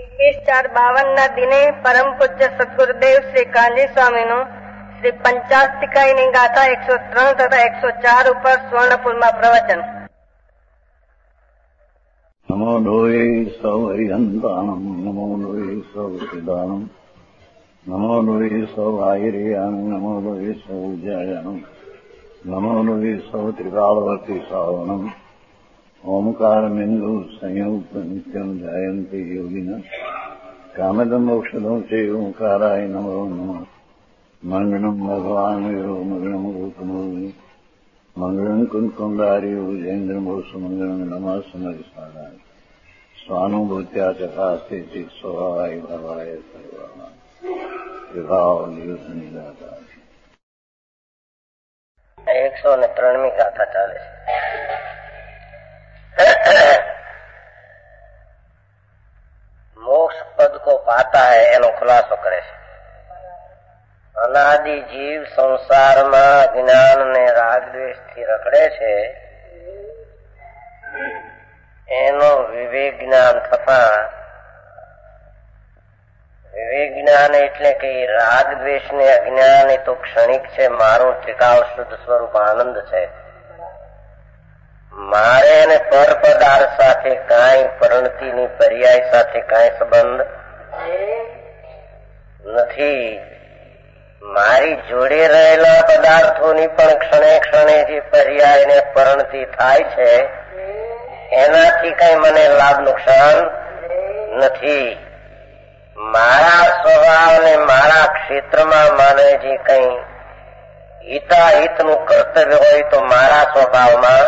21/4/52 દિને પરમ પૂજ્ય સદગુરુદેવ શ્રી કાંજી સ્વામીનું શ્રી પંચાસ્તિકાઈની ગાથા 103 તથા 104 ઉપર સ્વર્ણપુરમાં પ્રવચન. નમો લોહે સૌ હરિહંતાનમ, નમો લોહે સૌ સિદ્ધાનમ, નમો લોહે સૌ આયર્યાન, નમો લોહે સૌ જયાનમ, નમો લોહે સૌ ત્રિકાળવર્તી સાવનમ. ઓમકારમિંદુ સંયુક્ત નિત્યમ જાયંતિ યોગિના કામદમ ઔષધમ છે ઓંકારાય નમો નમઃ. મંગળમ ભગવાન વીરો મંગળમ ગૌતમો મંગળમ કુંકુંડાર્યો જૈન્દ્રમોષ મંગળમ નમઃ સમરિસાદાય સ્વાનુભૂત્યા ચકાસ્તે ચિત સ્વભાવાય ભવાય સર્વા વિભાવ નિયુત નિદાતા. 103મી ગાથા ચાલે છે. मोक्ष पद को पाता है एनो खुलासो करे छे. अनादि जीव संसार में ज्ञान ने राग द्वेष थी रखड़े छे, एनो विवेक ज्ञान थता विवेक ज्ञान एटले के राग द्वेष ने अज्ञान ए तो क्षणिक छे, मारो त्रिकाल शुद्ध स्वरूप आनंद छे. मारे ने पर पदार्थ साथे काई परिणति नी पर्याय साथे काई संबंध नहीं. मारी जोड़े रहेला पदार्थोनी पण क्षणे क्षणे जे पर्याय ने परिणति थाय छे एनाथी कई मने लाभ नुकसान नहीं. मारा स्वभाव ने मारा क्षेत्र में माने जे कई हिताहित नु कर्तव्य होय तो मारा स्वभाव में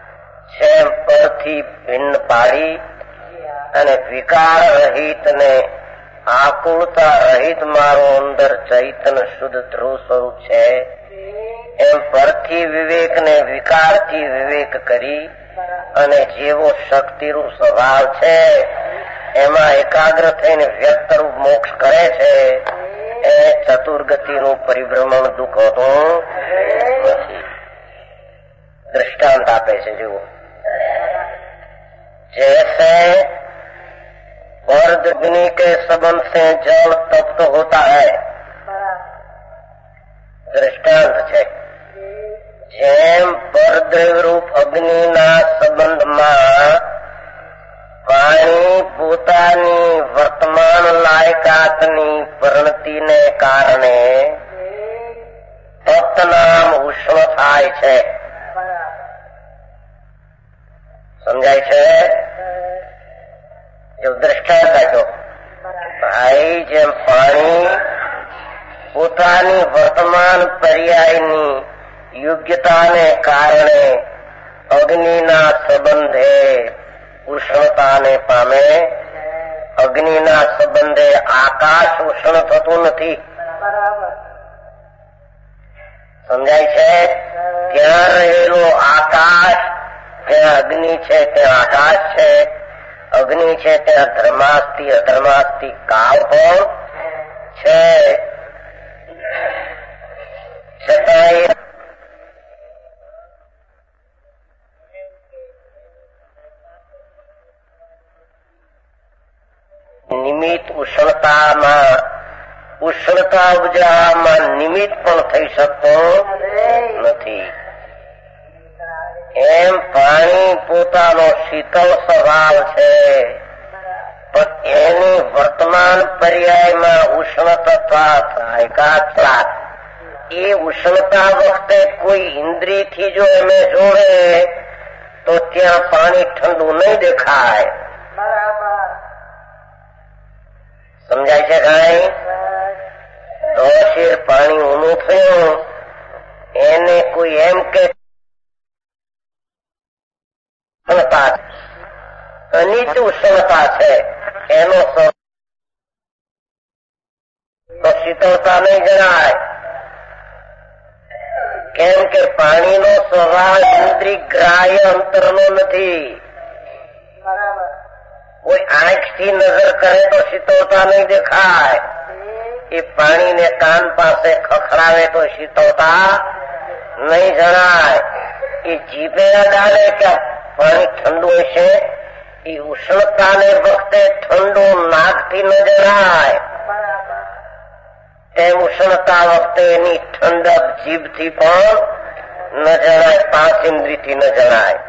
परथी भिन्न पाड़ी अने विकार रहित ने आकुलता रहित मारो अंदर चैतन्य शुद्ध ध्रुव स्वरूप छे. एम परथी विवेक ने विकार थी विवेक करी अने जेवो शक्ति रूप स्वभाव छे एमा एकाग्र थईने व्यक्त रूप मोक्ष करे छे. ए चतुर्गति नु परिभ्रमण दुख होतो नथी. दृष्टांत आपे छे जुओ. जैसे वर्द अग्नि के संबंध से जल तप्त होता है, दृष्टांत है. जेम परद्रव्य रूप अग्नि ना संबंध में पानी पोतानी वर्तमान लायकातनी परिणति ने कारणे तप्त नाम उष्ण थाय छे. समझाय छे? जो दृष्टांत आप्यो भाई जेम पाणी पोतानी वर्तमान पर्यायनी योग्यता ने कारणे अग्निना संबंधे उष्णता ने पामे, अग्निना संबंधे आकाश उष्ण थतुं नथी. समझाय छे? त्यां रहेलो आकाश ત્યાં અગ્નિ છે ત્યાં આકાશ છે, અગ્નિ છે ત્યાં ધર્માસ્તિ અધર્માસ્તિ કાળ પણ છે. છતાંય નિમિત્ત ઉષ્ણતા ઉપજાવવામાં નિમિત્ત પણ થઈ શકતો નથી. એમ પાણી પોતાનો શીતળ સ્વભાવ છે પણ એની વર્તમાન પર્યાયમાં ઉષ્ણતા થાય. એ ઉષ્ણતા વખતે કોઈ ઇન્દ્રિયથી જો એમે જોડે તો ત્યાં પાણી ઠંડુ નહીં દેખાય. સમજાય છે કાંઈ? તો શેર પાણી ઊનું થયું એને કોઈ એમ કે અનિત ઉષ્ણતા છે એનો તો શીતળતા નહીં જણાય. કેમ કે પાણીનો સ્વભાવ ઇન્દ્રિય ગ્રાહ્ય અંતરનો નથી. કોઈ આંખથી નજર કરે તો શીતળતા નહીં દેખાય. એ પાણીને કાન પાસે ખખડાવે તો શીતળતા નહીં જણાય. એ જીભે અડાડે કે પાણી ઠંડુ હશે એ ઉષ્ણતાને વખતે ઠંડુ નાકથી ન જણાય, તેમ ઉષ્ણતા વખતે એની ઠંડક જીભથી પણ ન જણાય, 5 ઇન્દ્રિયથી ન જણાય.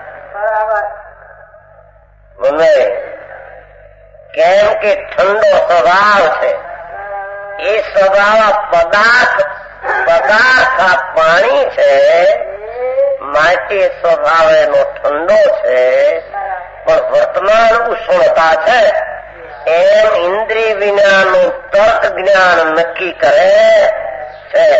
મને કેમ કે ઠંડો સ્વભાવ છે. એ સ્વભાવ પદાર્થ આ પાણી છે, માટે સ્વભાવ એનો ઠંડો છે. પણ વર્તમાન ઉષ્ણતા છે એમ ઇન્દ્રિય વિનાનું તર્ક જ્ઞાન નક્કી કરે છે.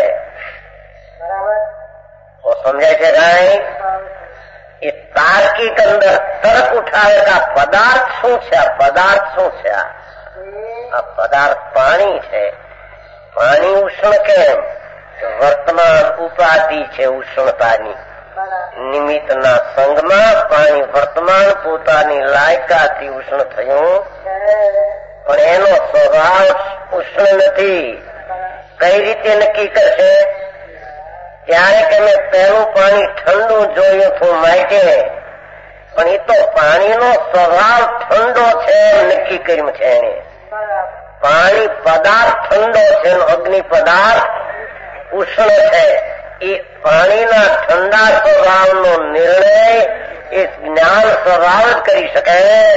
સમજાય છે કાંઈ? એ તાર્કિક અંદર તર્ક ઉઠાવે કે આ પદાર્થ શું છે, આ પદાર્થ શું છે, આ પદાર્થ પાણી છે. પાણી ઉષ્ણ કેમ? વર્તમાન ઉપાધિ છે ઉષ્ણતાની. નિમિત્તના સંગમાં પાણી વર્તમાન પોતાની લાયકાથી ઉષ્ણ થયું, પણ એનો સ્વભાવ ઉષ્ણ નથી. કઈ રીતે નક્કી કરશે? ત્યારે કે મેં પહેલું પાણી ઠંડુ જોયું હતું માટે, પણ એ તો પાણીનો સ્વભાવ ઠંડો છે નક્કી કર્યું છે એને. પાણી પદાર્થ ઠંડો છે, અગ્નિ પદાર્થ ઉષ્ણ છે. એ પાણીના ઠંડા સ્વભાવનો નિર્ણય એ જ્ઞાન સ્વભાવ જ કરી શકે.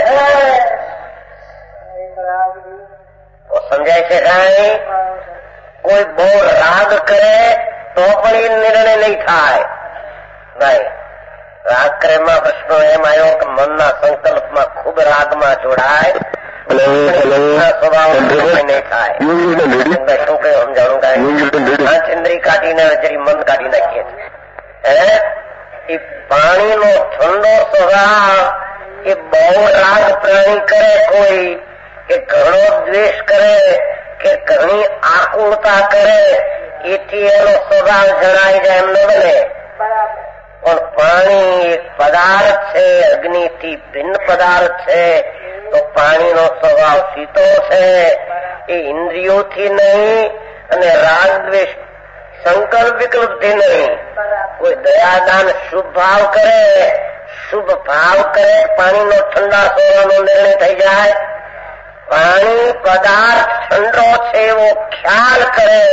સમજાય છે કાંઈ? કોઈ બહુ રાગ કરે તો પણ એ નિર્ણય નહીં થાય. નહીં, રાગ કરેમાં પ્રશ્નો એમ આવ્યો કે મનના સંકલ્પમાં ખૂબ રાગમાં જોડાય, સ્વભાવ નહીં થાય. શું કયું સમજાણું? કાંઈ ચંદ્રી કાઢીને જરી મન કાઢી નાખીએ છીએ. એ પાણીનો ઠંડો સ્વભાવ એ બહુ રાગ પ્રાણી કરે, કોઈ કે ઘણો દ્વેષ કરે કે ઘણી આકુળતા કરે, એથી એનો સ્વભાવ જણાય જાય એમ ન બને. પણ પાણી એક પદાર્થ છે, અગ્નિથી ભિન્ન પદાર્થ છે. તો પાણીનો સ્વભાવ સીતો છે. એ ઇન્દ્રિયોથી નહીં અને રાગ દ્વેષ સંકલ્પ વિકલ્પથી નહીં. કોઈ દયાદાન શુભ ભાવ કરે, શુભ ભાવ કરે, પાણીનો ઠંડા સ્વભાવનો નિર્ણય થઈ જાય. પાણી પદાર્થ ઠંડો છે એવો ખ્યાલ કરે.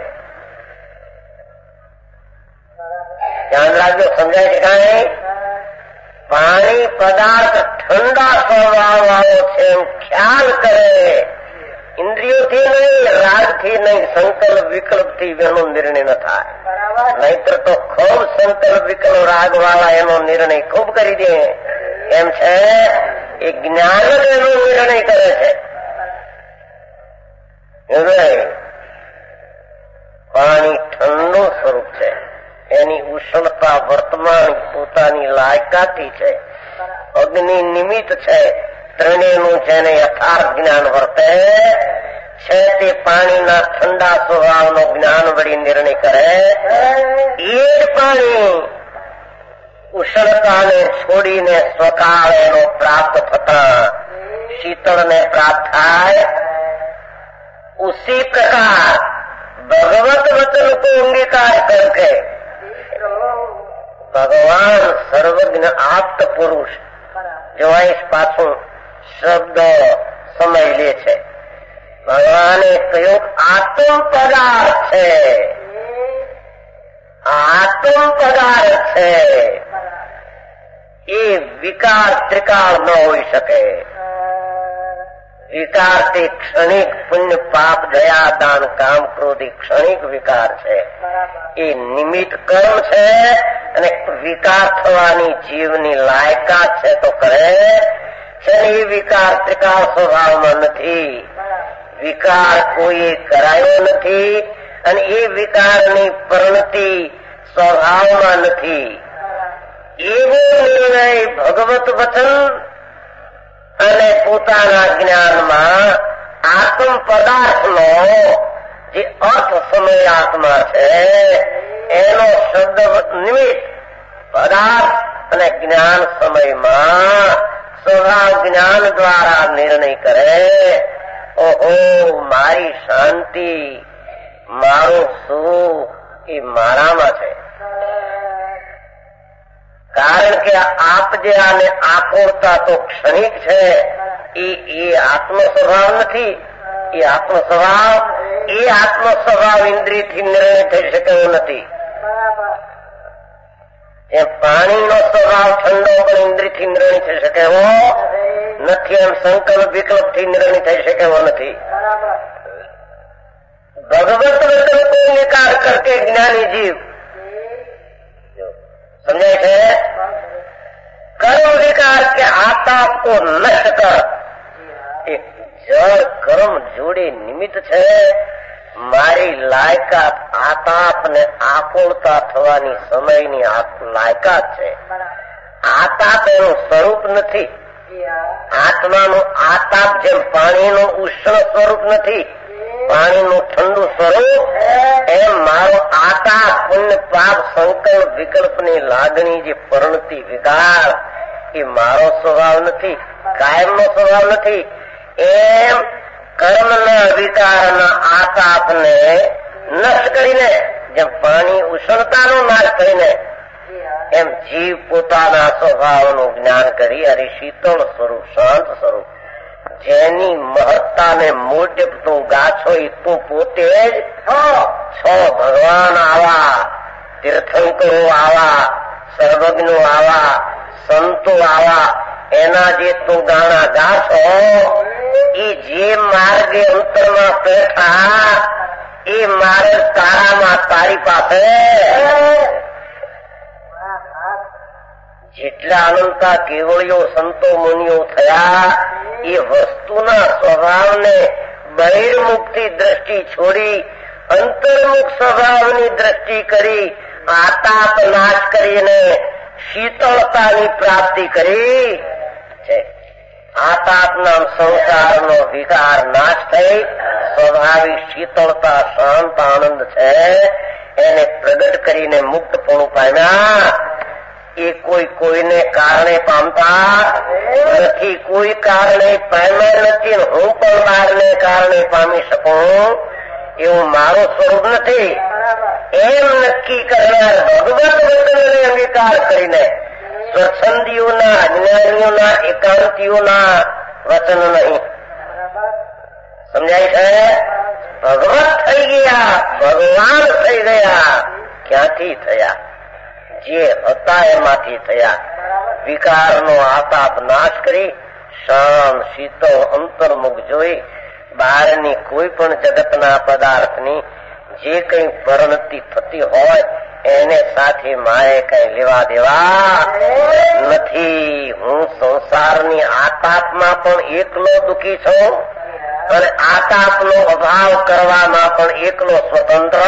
ધ્યાન રાખજો, સમજાય છે કાંઈ? પાણી પદાર્થ ઠંડા સ્વભાવ વાળો છે એમ ખ્યાલ કરે. ઇન્દ્રિયોથી નહીં, રાગથી નહીં, સંકલ્પ વિકલ્પથી એનો નિર્ણય ન થાય. નહીતર તો ખૂબ સંકલ્પ વિકલ્પ રાગ વાળા એનો નિર્ણય ખૂબ કરી દે. એમ છે એ જ્ઞાન જ એનો નિર્ણય કરે છે. પાણી ઠંડુ સ્વરૂપ છે, એની ઉષ્ણતા વર્તમાન પોતાની લાયકાથી છે. અગ્નિ નિમિત્ત છે. ત્રણેયનું જેને યથાર્થ જ્ઞાન વર્તે છે તે પાણીના ઠંડા સ્વભાવનો જ્ઞાન વળી નિર્ણય કરે. એ જ પાણી ઉષ્ણતાને છોડીને સ્વકાળ એનો પ્રાપ્ત થતા શીતળને પ્રાપ્ત થાય. उसी प्रकार भगवत वचन को अंगीकार करके भगवान सर्वज्ञ आप्त पुरुष जो इस पाछू शब्द समझ ले छे. भगवाने कह્યું आत्म पदार्थ છે, आत्म पदार्थ છે. એ વિકાર ત્રિકાળ ન હોઈ શકે. વિકાર તે ક્ષણિક પુણ્ય પાપ દયા દાન કામ ક્રોધ ક્ષણિક વિકાર છે. એ નિમિત્ત કર્મ છે અને વિકાર થવાની જીવની લાયકાત છે તો કરે છે. એ વિકાર ત્રિકાળ સ્વભાવમાં નથી. વિકાર કોઈએ કરાયો નથી અને એ વિકારની પરિણતિ સ્વભાવમાં નથી. એવો નિર્ણય ભગવત વચન અને પોતાના જ્ઞાનમાં આત્મ પદાર્થનો જે અર્થ સમય આત્મા છે એનો શબ્દ નિમિત્ત પદાર્થ અને જ્ઞાન સમયમાં સ્વભાવ જ્ઞાન દ્વારા નિર્ણય કરે. ઓહો, મારી શાંતિ, મારું સુખ એ મારામાં છે. કારણ કે આપ જે આને આકુળતા તો ક્ષણિક છે, એ આત્મ સ્વભાવ નથી. એ આત્મ સ્વભાવ ઇન્દ્રિયથી નિર્ણય થઈ શકે એવો નથી. એ પાણીનો સ્વભાવ ઠંડો પણ ઇન્દ્રિયથી નિર્ણય થઈ શકે એવો નથી. એમ સંકલ્પ વિકલ્પ થી નિર્ણય થઈ શકે એવો નથી. ભગવત વચન को निकार करके ज्ञानी जीव समझाय છે. કર્મ વિકાર કે આતાપ को नष्ट कर. એક જળ કર્મ જોડે નિમિત્ત છે. મારી લાયકાત આતાપ ને આકુળતા થવાની સમયની લાયકાત છે. આતાપ એનું સ્વરૂપ નથી. આત્માનું આતાપ જેમ પાણીનું ઉષ્ણ સ્વરૂપ નથી, પાણીનું ઠંડુ સ્વરૂપ, એમ મારો આતાપ પુણ્ય પાપ સંકલ્પ વિકલ્પની લાગણી જે પરિણતિ વિકાર એ મારો સ્વભાવ નથી, કાયમનો સ્વભાવ નથી. એમ કર્મના વિકારના આતાપને નષ્ટ કરીને, જેમ પાણી ઉષ્ણતાનો નાશ કરીને, એમ જીવ પોતાના સ્વભાવનું જ્ઞાન કરી અને શીતળ સ્વરૂપ, શાંત સ્વરૂપ, જેની મહત્તાને મોટે તું ગાછો એ તું પોતે જ છો. ભગવાન આવા, તીર્થંકરો આવા, સર્વજ્ઞો આવા, સંતો આવા, એના જે તું ગાણા ગાછો, એ જે માર્ગે અંતરમાં બેઠા એ માર્ગ તારામાં તારી પાસે જેટલા અનંતા કેવળીઓ સંતો મુનિઓ થયા, એ વસ્તુના સ્વભાવને બહિર્મુખથી દ્રષ્ટિ છોડી અંતર્મુખ સ્વભાવની દ્રષ્ટિ કરી આતાપ નાશ કરીને શીતળતાની પ્રાપ્તિ કરી છે. આતાપના સંસારનો વિકાર નાશ થઈ સ્વાભાવિક શીતળતા, શાંત આનંદ છે એને પ્રગટ કરીને મુક્તપણું પામ્યા. એ કોઈને કારણે પામતા નથી, કોઈ કારણે પામ્યા નથી. હું પણ બહારને કારણે પામી શકું એવું મારું સ્વરૂપ નથી. એમ નક્કી કરનાર ભગવત વચનને અંગીકાર કરીને સ્વચ્છંદીઓના, અજ્ઞાનીઓના, એકાંતીઓના વચન નહીં. સમજાય છે? ભગવત થઈ ગયા, ભગવાન થઈ ગયા. ક્યાંથી થયા? જે હતા એમાંથી થયા. વિકારનો આતાપ નાશ કરી શાંત શીતળ અંતર્મુખ જોઈ બહારની કોઈ પણ જગતના પદાર્થની જે કઈ પરિણતિ થતી હોય એને સાથે મારે કઈ લેવા દેવા નથી. હું સંસારની આતાપમાં પણ એકલો દુઃખી છું અને આતાપનો અભાવ કરવામાં પણ એકલો સ્વતંત્ર.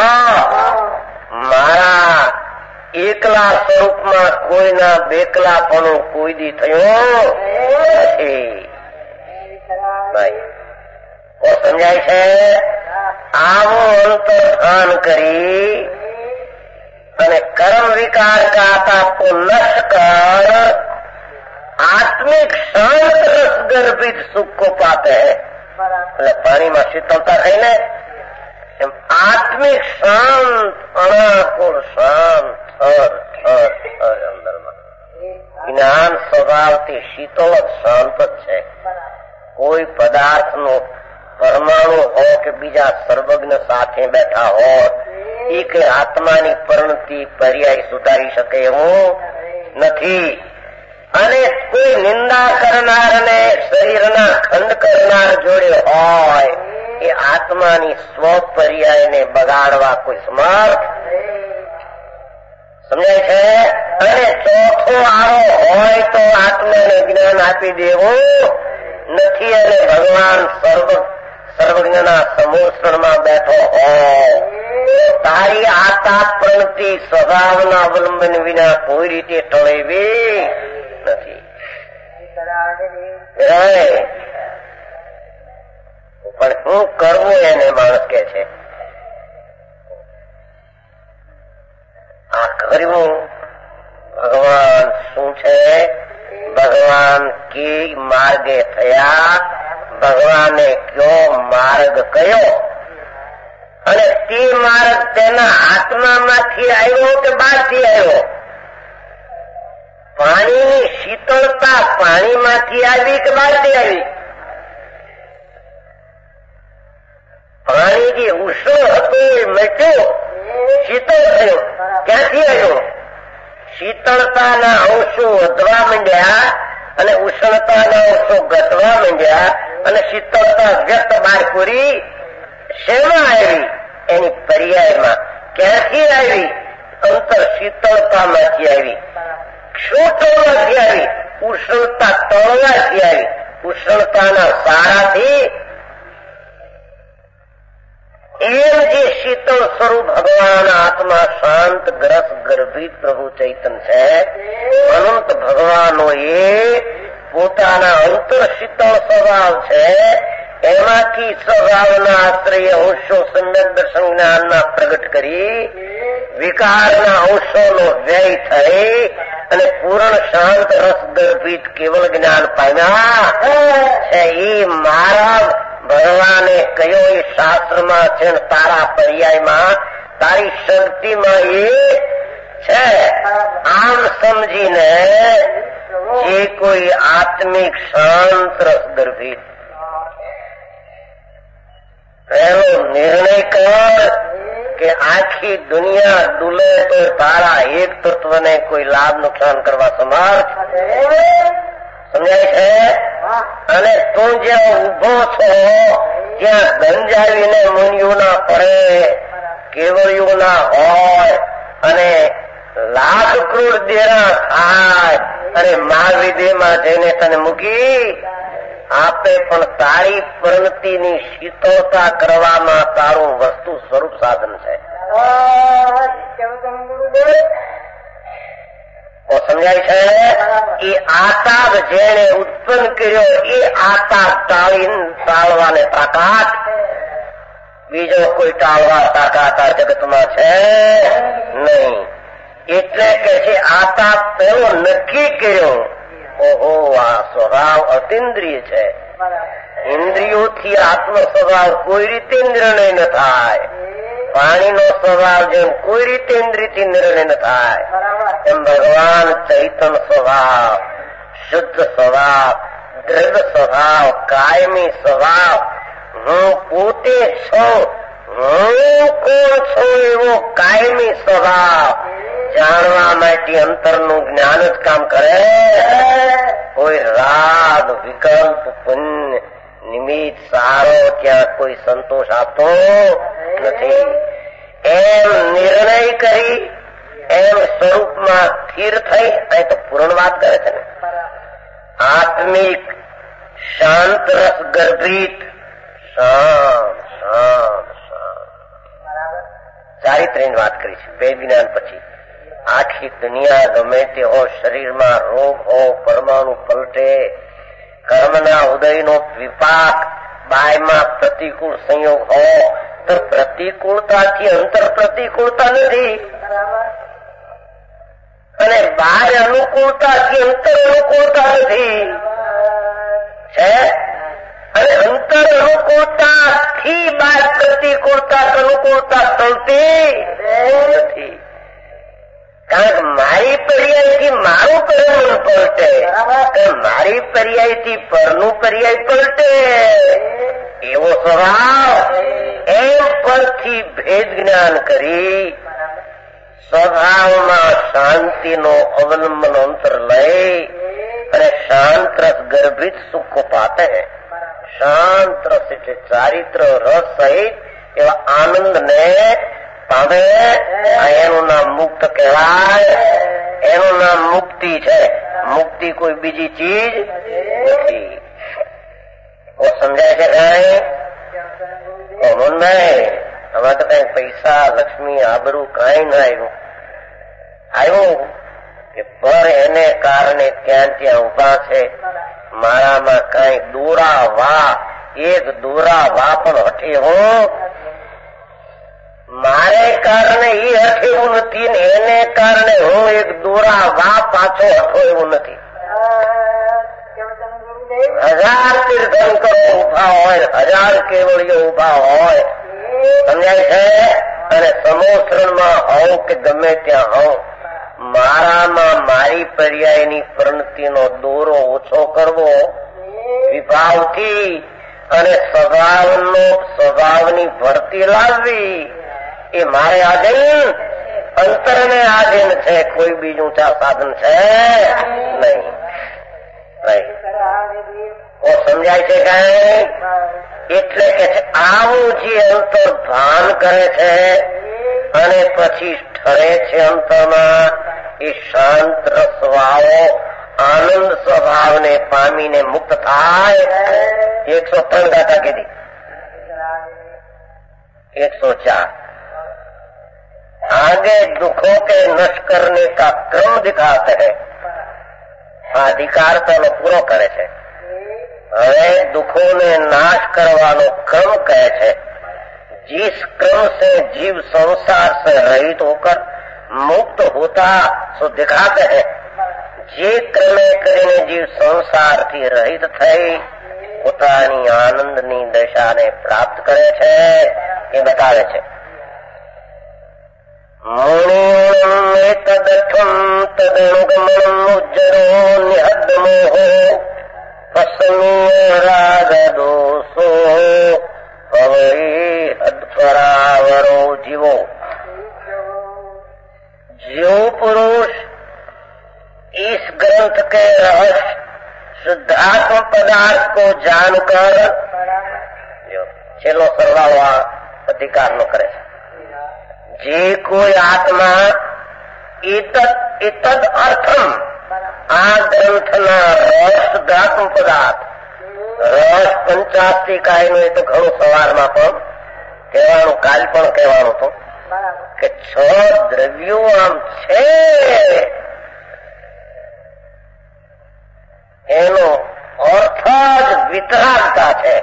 મારા એકલા સ્વરૂપમાં કોઈના બેકલાપણું કોઈ દી થયું નથી. સમજાય છે? આવું અંતર્ધાન કરી અને કર્મ વિકાર કા આતાપ को नष्ट कर आत्मिक शांत रस गर्भित सुख को पाते हैं. એટલે પાણીમાં શીતળતા થઈને એમ આત્મિક શાંત, અનાકુળ શાંત, અંદરમાં જ્ઞાન સ્વભાવથી શીતળ જ શાંત જ છે. કોઈ પદાર્થનો પરમાણુ હોય કે બીજા સર્વજ્ઞ સાથે બેઠા હોય એ કે આત્માની પરિણતિ પર્યાય સુધારી શકે એવું નથી. અને કોઈ નિંદા કરનાર અને શરીરના ખંડ કરનાર જોડે હોય એ આત્માની સ્વપર્યાયને બગાડવા કોઈ સમર્થ. સમજાય છે? અને ચોથો આરો હોય તો આત્માને જ્ઞાન આપી દેવું નથી. અને ભગવાન સર્વજ્ઞના સમોષણમાં બેઠો હોય તારી આતાપ પ્રણતિ સ્વભાવના અવલંબન વિના કોઈ રીતે ટળેવી નથી. પણ શું કરવું એને માણસ કે છે. આ કરવું ભગવાન શું છે? ભગવાન કે માર્ગે થયા, ભગવાને કયો માર્ગ કયો અને તે માર્ગ તેના આત્મામાંથી આવ્યો કે બહારથી આવ્યો? પાણીની શીતળતા પાણીમાંથી આવી કે બહારથી આવી? પાણી જે ઉષ્ણ હતું એ મટ્યું, શીતળ થયું. ક્યાંથી આવ્યું? શીતળતાના અંશો વધવા માંડ્યા અને ઉષ્ણતાના અંશો ઘટવા માંડ્યા અને શીતળતા વ્યક્ત બહાર પૂરી શેમાં આવી? એની પર્યાયમાં. ક્યાંથી આવી? અંતર શીતળતામાંથી આવી. શું તળવાથી આવી? ઉષ્ણતા તળવાથી આવી. ઉષ્ણતાના સારાથી. એમ જે શીતળ સ્વરૂપ ભગવાન આત્મા શાંત ગ્રસ ગર્ભિત પ્રભુ ચૈતન છે, અનંત ભગવાનો એ પોતાના અંતર શીતળ સ્વભાવ છે. એમાંથી સ્વભાવના આશ્રય અંશો સમ્યક દર્શન જ્ઞાનના પ્રગટ કરી વિકારના અંશોનો વ્યય થઈ અને પૂર્ણ શાંત રસ ગર્ભિત કેવલ જ્ઞાન પામ્યા છે. એ મારા ભગવાને કહ્યો એ શાસ્ત્રમાં છે, તારા પર્યાયમાં તારી શક્તિમાં એ છે. આમ સમજીને જે કોઈ આત્મિક શાંત રસ ગર્ભિત એનો નિર્ણય કર કે આખી દુનિયા ડૂલે તો તારા એક તત્વને કોઈ લાભ નુકસાન કરવા સમર્થ. સમજાય છે? અને તું જ્યાં ઉભો છો ત્યાં ગંજાવીને મુનિઓ ના પડે, કેવળીઓ ના હોય અને લાખ કરોડ દેરા થાય અને મહાવિદેમાં જઈને તને મૂકી આપે, પણ તારી પ્રવૃત્તિની શીતળતા કરવામાં તારું વસ્તુ સ્વરૂપ સાધન છે. સમજાય છે? એ આતાપ જેને ઉત્પન્ન કર્યો એ આતાપ ટાળવાને તાકાત બીજો કોઈ ટાળવા તાકાત આ જગતમાં છે નહીં. એટલે કે છે આતાપ પેલો નક્કી કર્યો. ઓહો, આ સ્વભાવ અતિન્દ્રિય છે. ઇન્દ્રિયોથી આત્મ સ્વભાવ કોઈ રીતે નિર્ણય ન થાય. પાણીનો સ્વભાવ જેમ કોઈ રીતે ઇન્દ્રિયથી નિર્ણય ન થાય એમ ભગવાન ચૈતન સ્વભાવ, શુદ્ધ સ્વભાવ, દ્રઢ સ્વભાવ, કાયમી સ્વભાવ, હું પોતે છું, હું કોણ છું એવો કાયમી સ્વભાવ જાણવા માટે અંતરનું જ્ઞાન જ કામ કરે. કોઈ રાગ, વિકલ્પ, પુણ્ય, નિમિત્ત, સારો ત્યાં કોઈ સંતોષ આપતો નથી. એમ નિર્ણય કરી એમ સ્વરૂપમાં સ્થિર થઈ. અહીં તો પૂર્ણ વાત કરે છે ને. આત્મિક શાંત રસ ગર્ભિત શાંત શાંત શાંત ચારિત્ર્યની વાત કરી છે. બે જ્ઞાન પછી આખી દુનિયા ગમે તે હો, શરીરમાં રોગ હો, પરમાણુ પલટે, કર્મના ઉદયનો વિપાક, બાયમાં પ્રતિકૂળ સંયોગ હો, તો પ્રતિકૂળતાથી અંતર પ્રતિકૂળતા નથી અને બહાર અનુકૂળતાથી અંતર અનુકૂળતા નથી છે. અને અંતર અનુકૂળતાથી બહાર પ્રતિકૂળતા અનુકૂળતા ચલતી નથી. કારણ કે મારી પર્યાયથી મારું પરિણામ પલટે, મારી પર્યાયથી પરનું પર્યાય પલટે એવો સ્વભાવ. એમ પરથી ભેદ જ્ઞાન કરી સ્વભાવમાં શાંતિનો અવલંબન અંતર લઈ અને શાંત રસ ગર્ભિત સુખ પાતે. શાંત રસ એટલે ચારિત્ર રસ સહિત એવા આનંદને પામે. એનું નામ મુક્ત કહેવાય. એનું નામ મુક્તિ છે. મુક્તિ કોઈ બીજી ચીજ નથી. સમજાય છે કઈ? નહીં. હવે તો કઈ પૈસા, લક્ષ્મી, આબરૂ કઈ ના આવ્યું કે પર એને કારણે ત્યાં ત્યાં ઉભા છે. મારામાં કઈ દોરા વા, એક દોરા વા પણ હઠે હો. મારે કારણે એ હઠે એવું નથી ને એને કારણે હું એક દોરા વા પાછો હઠો એવું નથી. 1000 તીર્થંકરો ઉભા હોય, 1000 કેવળીઓ ઉભા હોય, સમજાય છે? અને સમોસરણમાં હોવ કે ગમે ત્યાં હોવ, મારામાં મારી પર્યાયની પ્રણતિનો દોરો ઓછો કરવો વિભાવથી અને સ્વભાવની ભરતી લાવવી એ મારે આધીન, અંતરને આધીન છે, કોઈ બીજું સાધન છે નહીં. સમજાય છે કઈ? એટલે કે આવું જે અંતર ભાન કરે છે અને પછી ઠરે છે અંતરમાં, એ શાંત રસવાળો આનંદ સ્વભાવને પામીને મુક્ત થાય. 103 ગાથા કીધી. 104 आगे दुखों के नष्ट करने का क्रम दिखाते हैं. अधिकार तो पूरो करे છે. હવે दुखों ने नाश करवानो क्रम કહે છે. जिस क्रम से जीव संसार से रहित होकर मुक्त होता सो दिखाते हैं. જે ક્રમે કરીને જીવ સંસારથી રહિત થઈ પોતાની આનંદની દશાને પ્રાપ્ત કરે છે એ બતાવે છે. તદઠમ તદનુગમનમ ઉજ્જરો નિહદ મોહો પસમીય રાગ દોષો પવઈ હદપરાવરો જીવો. जो पुरुष इस ग्रंथ के रहस्य शुद्धात्म पदार्थ को जानकर छेल्लो सरवाळो अधिकार नो करे जे कोई आत्मा इतद अर्थम आ ग्रंथना रस शुद्धात्म पदार्थ રસ 85 કાયનો એ તો ઘણું સવારમાં પણ કહેવાનું, કાલ પણ કહેવાનું હતું કે 6 દ્રવ્યો આમ છે એનો અર્થ જ વિતરાગતા છે.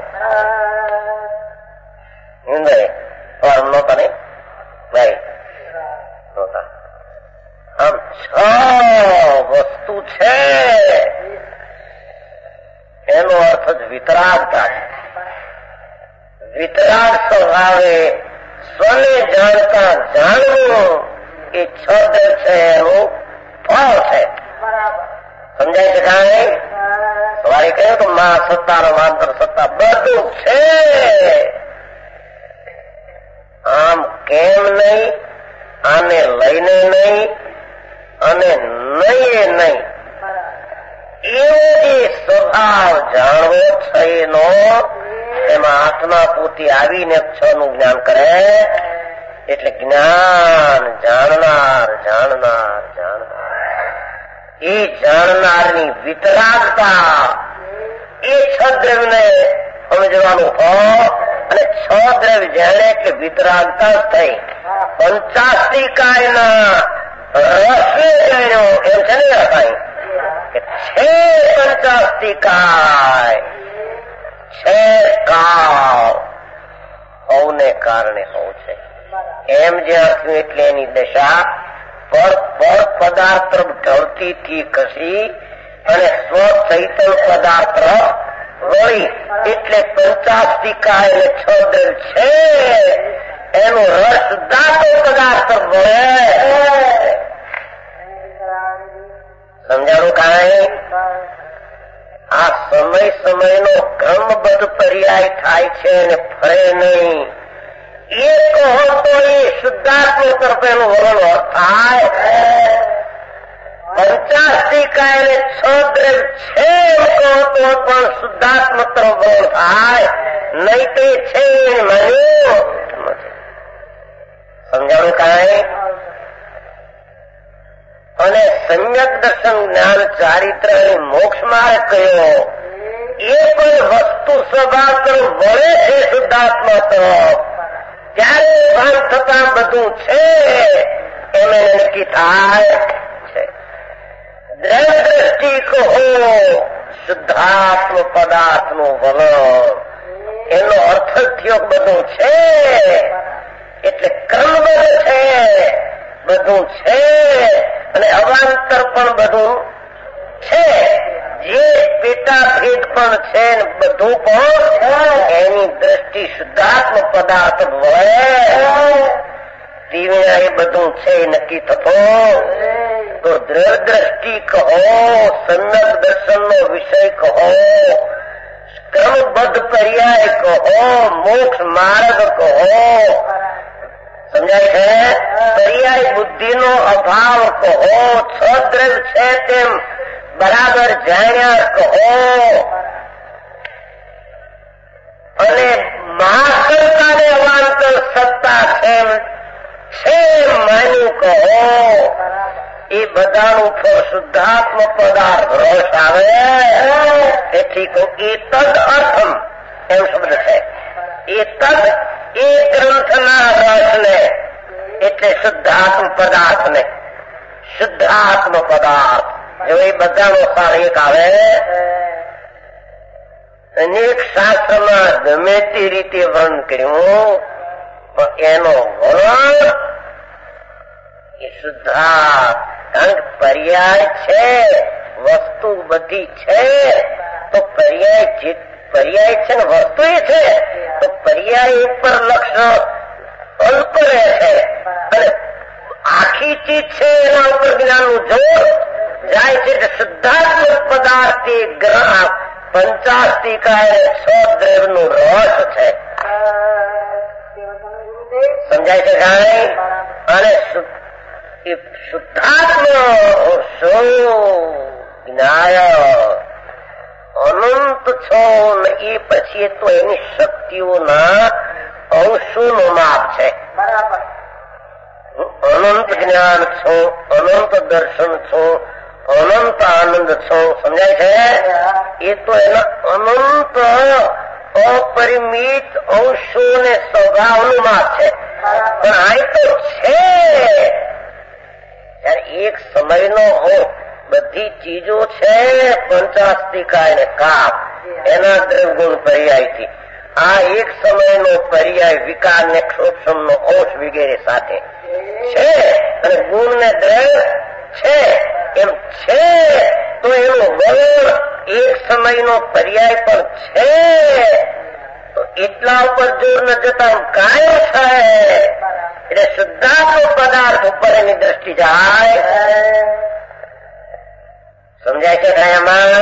આમ 6 વસ્તુ છે એનો અર્થ જ વિતરાગતા છે. વિતરાગ સ્વભાવે સ્વને જાણતા જાણવું એ 6 દ્રવ્ય છે એનું ફળ છે. સમજાય છે કાંઈ? સવારે કહ્યું તો મા સત્તા આંતર સત્તા બધું છે. આમ કેમ નહીં, આને લઈને નહીં અને નહીં નહીં એવો જે સ્વભાવ જાણવો છે એનો, એમાં આત્મા પોતે આવીને 6 નું જ્ઞાન કરે એટલે જ્ઞાન જાણનાર જાણનાર જાણનાર એ જાણનારની વિતરાગતા એ 6 દ્રવ્યને સમજવાનું હોય અને 6 દ્રવ્ય જાણે કે વિતરાગતા થઈ 85 કાયના રસને જાણ્યો એમ છે ને કઈ કે છે 85 કાય છે કાળ હોવને કારણે હોવ છે એમ જ્યાં થયું એટલે એની દશા પર પદાર્થ તરફ ઢળતીથી ખસી અને સ્વ ચૈતન્ય પદાર્થ તરફ વળી એટલે 85 કાય અને 6 દ્રવ્ય છે એનો રસ દાતો પદાર્થ તરફ વળે. સમજાણું કાંઈ? આ સમયનો ક્રમબદ્ધ પર્યાય થાય છે અને ફરે નહીં. એ કહો તો એ શુદ્ધાત્મ તરફ એનું વલણ થાય. 85 કાય અને 6 દ્રવ્ય છે એમ કહો તો પણ શુદ્ધાત્મ તરફ વલણ થાય, નહીં તે છે માન્યું. સમજાણું કાંઈ? અને સમ્યક દર્શન જ્ઞાન ચારિત્ર અને મોક્ષ માર્ગ કયો એ કોઈ વસ્તુ સ્વભાવ તરફ વળે છે શુદ્ધાત્મા તરફ ત્યારે ભાન થતા બધું છે એમ એને નક્કી થાય છે. દ્રષ્ટિ કહો શુદ્ધાત્મ પદાર્થનું વલણ એનો અર્થ થયો બધું છે એટલે ક્રમબદ્ધ છે, બધું છે અને અવાંતર પણ બધું છે. જે પેટા ભેદ પણ છે ને બધું પણ એની દ્રષ્ટિ શુદ્ધાત્મ પદાર્થ વળે એ બધું છે નક્કી થતો તો દ્રષ્ટિ કહો, સન્નત દર્શનનો વિષય કહો, ક્રમબદ્ધ પર્યાય કહો, મોક્ષ માર્ગ કહો, સમજાય છે? પર્યાય બુદ્ધિનો અભાવ કહો, છદ્રવ છે તેમ બરાબર જાણ્યા કહો, અને મહાસત્તાને અવાંતર સત્તા છે માન્યું કહો, એ બધાનું ફળ શુદ્ધાત્મ પદાર્થ રસ આવે. તેથી કહું એતદ અર્થમ એમ શબ્દ છે. એતદ એ ગ્રંથના રસને એટલે શુદ્ધાત્મ પદાર્થને, શુદ્ધાત્મ પદાર્થ જો એ બધાનો સાર એક આવે. અનેક શાસ્ત્રમાં ગમે તે રીતે વર્ણન કર્યું પણ એનો વર્ણન એ શુદ્ધાર્થ. કારણ કે પર્યાય છે, વસ્તુ બધી છે, તો પર્યાય છે ને વસ્તુ એ છે, તો પર્યાય ઉપર લક્ષ અલ્પ રહે છે અને આખી ચીજ છે એના ઉપર જ્ઞાનનું જોર જાય છે. શુદ્ધાત્મક પદાર્થ એ ગ્રહ પંચાસ્તિકાય 6 દ્રવ્યનું રસ છે. સમજાય છે કાંઈ? અને શુદ્ધાત્મ શું જ્ઞાય અનંત છો ને એ પછી તો એની શક્તિઓના અંશોનું માપ છે. અનંત જ્ઞાન છો, અનંત દર્શન છો, અનંત આનંદ છો. સમજાય છે? એ તો એના અનંત અપરિમિત અંશો ને સ્વભાવનું માપ છે. પણ આ તો છે ત્યારે એક સમયનો બધી ચીજો છે પંચાસ્તિકાય ને કાપ એના દ્રવગુણ પર્યાયથી. આ એક સમયનો પર્યાય વિકાર ને ક્ષોક્ષમનો અંશ વગેરે સાથે છે અને ગુણ ને દ્રવ છે એમ છે. તો એનું વર્ણ એક સમયનો પર્યાય પણ છે. તો એટલા ઉપર જોર ન જતા કાયમ છે એટલે શુદ્ધાત્મ પદાર્થ ઉપર એની દ્રષ્ટિ જાય. સમજાય છે કાયામાં?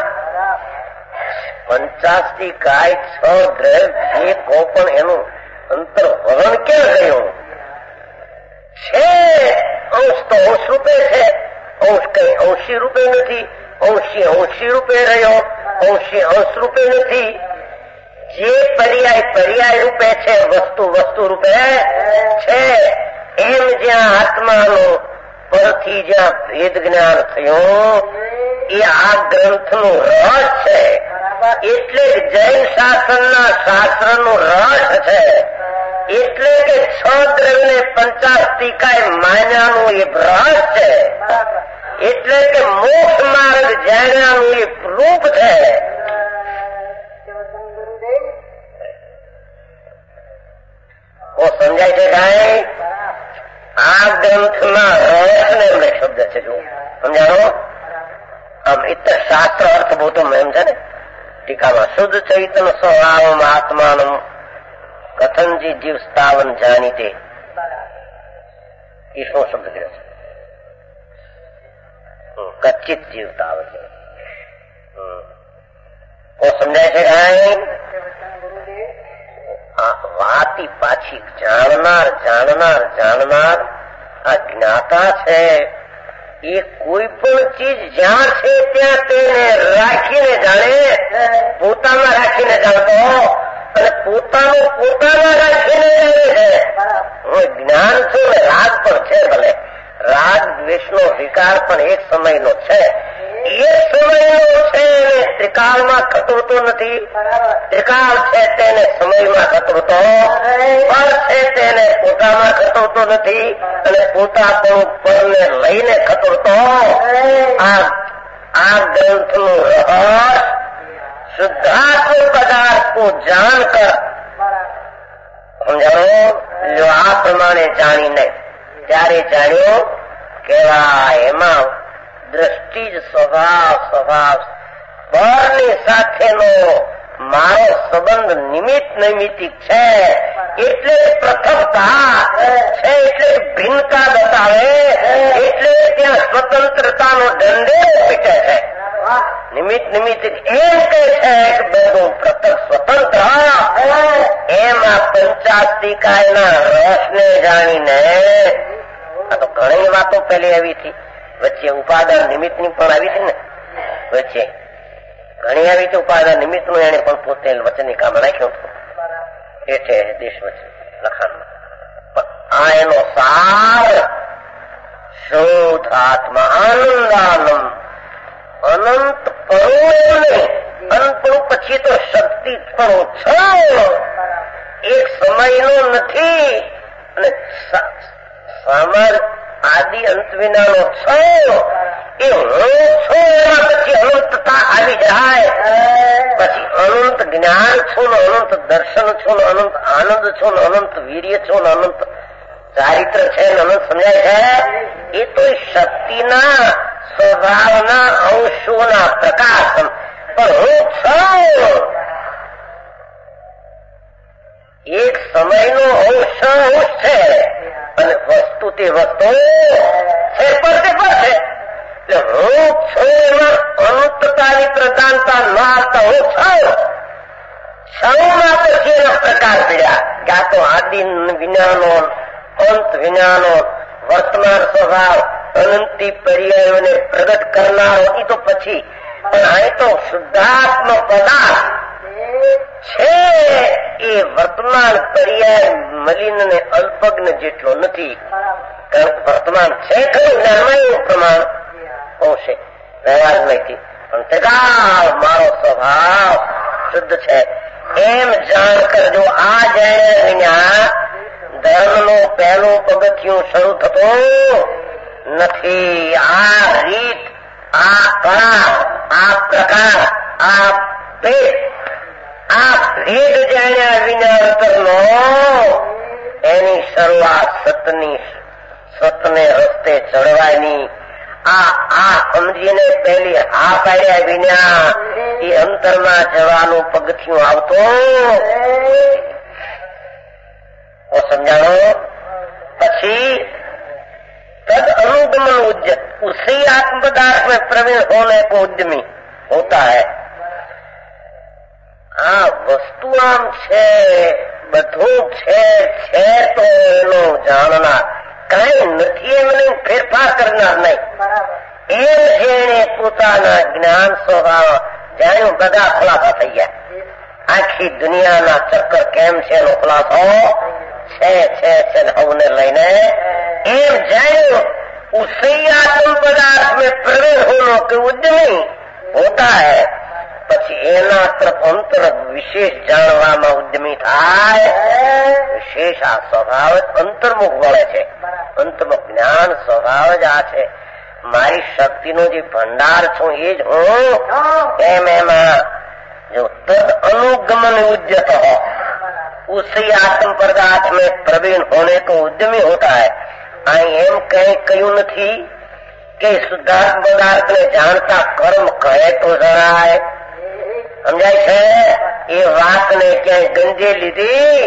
50 6 દ્રવ જે કહો પણ એનું અંતર વલણ ક્યાં ગયું છે? અંશ તો અંશ રૂપે છે, અંશ કઈ અંશી રૂપે નથી, અંશી અંશી રૂપે રહ્યો, અંશી અંશ રૂપે નથી. જે પર્યાય રૂપે છે, વસ્તુ વસ્તુ રૂપે છે. એમ જ્યાં આત્માનું પરથી જ્યાં ભેદ જ્ઞાન થયું એ આ ગ્રંથનું રસ છે. એટલે જ જૈન શાસનના શાસ્ત્રનું રસ છે. એટલે કે 6 દ્રવ્યને પંચાસ્તિકાય માન્યાનું એ રસ છે. એટલે કે મોક્ષ માર્ગ જાણ્યાનું એ રૂપ છે. સમજાય છે કાંઈ? આ ગ્રંથમાં રસને એમને શબ્દ છે. જો સમજાણો? આમ ઇતર શાસ્ત્ર અર્થભૂતમ એમ છે ને ટીકામાં. શુદ્ધ ચૈતન સ્વભાવમ આત્માનમ કથનજી જીવ સ્થાવન જાણીતે. એ શું શબ્દ કર્યો છે? કચ્ચિત જીવતાવન. સમજાય છે કાંઈ? વાતી પાછી જાણનાર આ જ્ઞાતા છે. એ કોઈ પણ ચીજ જ્યાં છે ત્યાં તેને રાખીને જાણે, પોતામાં રાખીને જાણતો અને પોતામાં રાખીને જાણે છે. હું જ્ઞાન છું ને રાગ પણ છે. ભલે રાગ દ્વેષનો વિકાર પણ એક સમયનો છે. એક સમયનો છે એને ત્રિકાળમાં ખતરતો નથી. ત્રિકાળ છે તેને સમયમાં ખતરતો, પર છે તેને પોતામાં ખતરતો નથી અને પોતા પણ પરને લઈને ખતરતો. આ ગ્રંથનું રહસ્ય શુદ્ધાત્મ પદાર્થ કો જાણ કર સમજાવો. જો આ પ્રમાણે જાણીને ત્યારે જાણ્યો કેવાય એમાં દ્રષ્ટિ જ સ્વભાવ બળની સાથેનો મારો સંબંધ નિમિત્ત નૈમિતિક છે એટલે પૃથકતા છે, એટલે ભિન્નતા બતાવે, એટલે ત્યાં સ્વતંત્રતાનો ડંડે પીટે છે. નિમિત્ત નિમિત્તિક એમ કહે છે કે બધું પૃથક સ્વતંત્ર. એમાં પંચાસ્તિકાયના રસને જાણીને આ તો ઘણી વાતો પહેલી આવી હતી, વચ્ચે ઉપાદાન નિમિત્તની પણ આવી હતી ને, વચ્ચે ઘણી આવી હતી ઉપાદાન નિમિત્તનું, એને પણ પોતે વચનની કામ રાખ્યું હતું. એ છે દેશ વચ્ચે લખાણમાં. પણ આ એનો સાર શુદ્ધ આત્મા આનંદાનંદ અનંત પરોને અનંતનું પછી તો શક્તિ પણ છો, એક સમયનો નથી અને સામાન આદિ અંત વિનાનો છો. એ હું છું એના પછી અનંતતા આવી જાય, પછી અનંત જ્ઞાન છું ને અનંત દર્શન છું ને અનંત આનંદ છું ને અનંત વીર્ય છું ને અનંત ચારિત્ર છે ને અનંત સમજાય છે. એ તો શક્તિના સ્વભાવના અંશોના પ્રકાશન, પણ હું છું એક સમયનો અંશ છે અને વસ્તુ તે વસ્તુ છે પર તે પર છે. એટલે હું છું એમાં અનંતતાની પ્રધાનતા ન આવતા હું છું છમાં પછી એના પ્રકાર પડ્યા કે આ તો આદિ વિનાનો અંત વિનાનો વર્તમાન સ્વભાવ અનંતી પર્યાયોને પ્રગટ કરનારો એ તો પછી, પણ અહીં તો શુદ્ધાત્મ પદાર્થ છે એ વર્તમાન પર્યાય મલિન ને અલ્પજ્ઞ જેટલો નથી. કારણ કે વર્તમાન છે ખરું જ્ઞાનમાં એવું પ્રમાણ હોશે વ્યવહારમાંથી, પણ તેગાવ મારો સ્વભાવ શુદ્ધ છે એમ જાણ કરજો. આ જાણ્યા વિના ધર્મનું પહેલું પગથિયું શરૂ થતું નથી. આ રીત, આ કળા, આ પ્રકાર, આ ભેદ, આ ભેદ જાણ્યા વિના અંતરનો એની શરૂઆત સતને રસ્તે ચડવાની. આ સમજીને પેલી આ પાડ્યા વિના એ અંતરમાં જવાનું પગથિયું આવતો समझाओ। પછી तद अनुगमन उसी आत्म पदार्थ में प्रवीण होने को उद्यमी होता है। આ વસ્તુ આમ છે, બધું છે તો એનો જાણનાર, કઈ નથી એમને ફેરફાર કરનાર નહીં. એમ જેને પોતાના જ્ઞાન સ્વભાવ જાણ્યું, બધા ખુલાસા થઈ ગયા. આખી દુનિયાના ચક્કર કેમ છે એનો ખુલાસો છે હવને લઈને એમ જાણ્યું. उसी आत्म पदार्थ में प्रवीण होने के उद्यमी होता है। પછી એના તરફ અંતર વિશેષ જાણવામાં ઉદ્યમી થાય. વિશેષ આ સ્વભાવ જ અંતર્મુખ વળે છે. અંતર્મુખ જ્ઞાન સ્વભાવ જ આ છે. મારી શક્તિનો જે ભંડાર છું એ જ હું. એમાં जो तद अनुगमन उद्यत हो उसी आत्म पदार्थ में प्रवीण होने को उद्यमी होता है। અહીં એમ કઈ કહ્યું નથી કે શુદ્ધાત્મ પદાર્થ ને જાણતા કર્મ કહે તો જણાય. સમજાય છે? એ વાતને ક્યાંય ગંજે લીધી.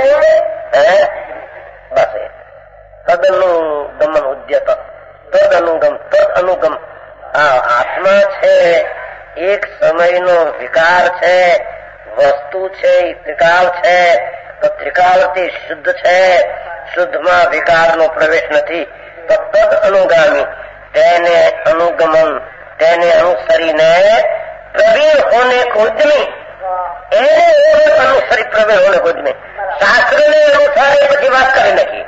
બસ તદનુગમન ઉદ્યત, તદ અનુગમ. આ આત્મા છે એક સમયનો વિકાર છે, વસ્તુ છે, ત્રિકાળ છે. તો ત્રિકાળથી શુદ્ધ છે, શુદ્ધમાં વિકારનો પ્રવેશ નથી. તો તદ અનુગામી, તેને અનુગમન, તેને અનુસરીને પ્રવીણ હોને ઉદ્યમી, એને અનુસરી પ્રવીણ હોને ઉદ્યમી. શાસ્ત્રને અનુસારે પછી વાત કરી નાખી.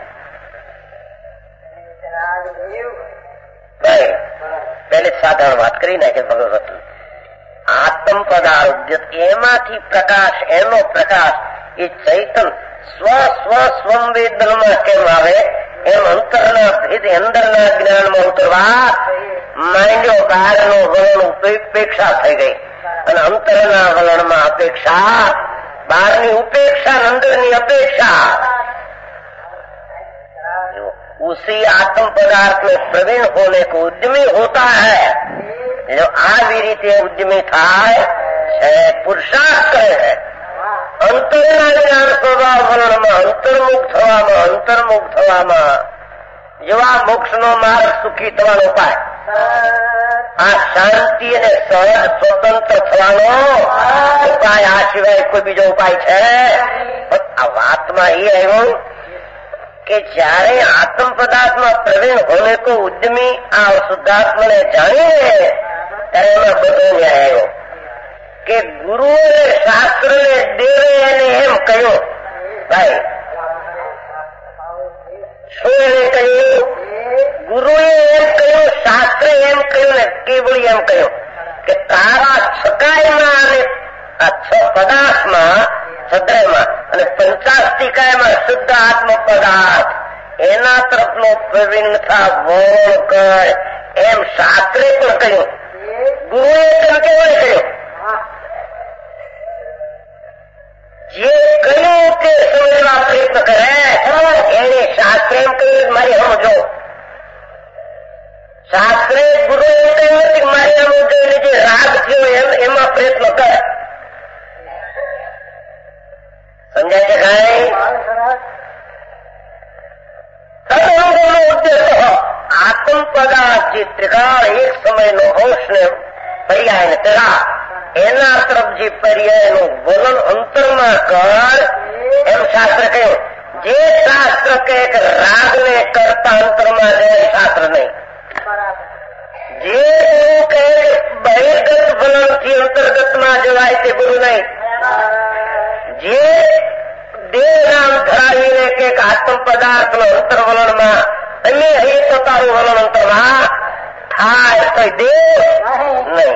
પહેલી સાધારણ વાત કરી નાખી ભગવત. આત્મ પદાર્થ એમાંથી પ્રકાશ, એનો પ્રકાશ એ ચૈતન સ્વસંવેદનમાં કેમ આવે એમ અંતરના ભેદ અંદરના જ્ઞાનમાં ઉતરવા માંડ્યો. બહારનો વલણ ઉપેક્ષા થઈ ગઈ અને અંતરના વલણમાં અપેક્ષા, બહારની ઉપેક્ષા, અંદરની અપેક્ષા. उसी आत्म पदार्थ में प्रवीण होने को उद्यमी होता है. जो આવી રીતે ઉદ્યમી થાય છે, પુરુષાર્થ કરે है। અંતરના જ્ઞાન સ્વભાવ વલણમાં અંતર્મુખ થવામાં જેવા મોક્ષનો માર્ગ સુખી થવાનો ઉપાય, આ શાંતિ અને સહજ સ્વતંત્ર થવાનો ઉપાય, આ સિવાય કોઈ બીજો ઉપાય છે? આ વાતમાં એ આવ્યું કે જયારે આત્મ પદાર્થમાં પ્રવીણ હોને કો ઉદ્યમી આ શુદ્ધાત્માને જાણીને ત્યારે એમાં બધો ન્યાય આવ્યો કે ગુરુએ શાસ્ત્રને દેવે એને એમ કહ્યું, ભાઈ શું એને કહ્યું? ગુરુએ એમ કહ્યું, શાસ્ત્રે એમ કહ્યું ને કેવળી એમ કહ્યું કે તારા છકાયમાં અને આ છ પદાર્થમાં, સદયમાં અને પંચાસ્તિકાયમાં શુદ્ધ આત્મ પદાર્થ એના તરફનો પ્રવીણતા વોણ કર એમ શાસ્ત્રે પણ કહ્યું, ગુરુએ તેમ કેવળે કહ્યું. જે કહ્યું તે સમજવા પ્રયત્ન કરે એને શાસ્ત્રે એમ કહ્યું મારી સમજો. શાસ્ત્રે ગુરુ એમ કહ્યું નથી મારી સમજો, એટલે જે રાગ થયો એમાં પ્રયત્ન કરે. સમજાય છે કઈ? સદઅનુભવનો ઉદ્દેશ આત્મ પદાર્થ જે ત્રિકાળ એક સમયનો અંશ ને પર્યાય ને તેરા એના તરફ જે પર્યાયનું વલણ અંતરમાં કર એમ શાસ્ત્ર કહ્યું. જે શાસ્ત્ર કહે કે રાગને કરતા અંતરમાં જાય શાસ્ત્ર નહીં. જે ગુરુ કહે કે બહિર્ગત વલણથી અંતર્ગતમાં જવાય તે ગુરુ નહીં. જે દેહ નામ ધરાવીને કે આત્મ પદાર્થનો અંતર વલણમાં અને અહીં તો તારું વલણ અંતરમાં થાય તો દેહ નહીં.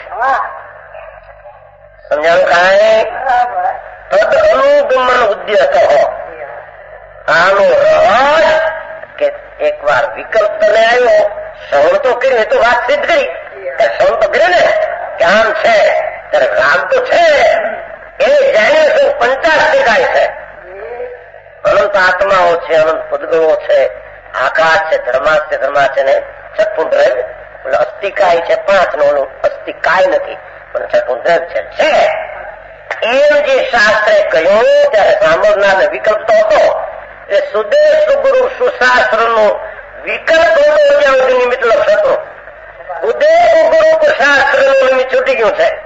સમજાણું કાંઈ? તદ અનુગમન ઉદ્યત હો. આનો રસ કે એક વાર વિકલ્પ તને આવ્યો, શ્રવણ તો કર્યું, એ તો વાત સિદ્ધ કરી કે શ્રવણ તો કર્યું ને કે આમ છે ત્યારે રાગ તો છે એ જાણીએ શું પંચાસ્તિકાય છે, અનંત આત્માઓ છે, અનંત પદગણો છે, આકાશ છે, ધર્મા છે ને ચતુર્દ્રવ્ય એટલે અસ્થિકાય છે 5 નો, ઓલું અસ્થિકાય નથી પણ ચતુર્દ્રવ્ય છે. એમ જે શાસ્ત્રે કહ્યું ત્યારે સાંભળનારને વિકલ્પ તો હતો. એ સુદેશ સુગુરુ સુશાસ્ત્ર નું વિકલ્પ હતો ત્યાં સુધી નિમિત્ત લક્ષ હતો. ઉદય ગુરુ શાસ્ત્ર નું નિમિત્ત છૂટી ગયું છે.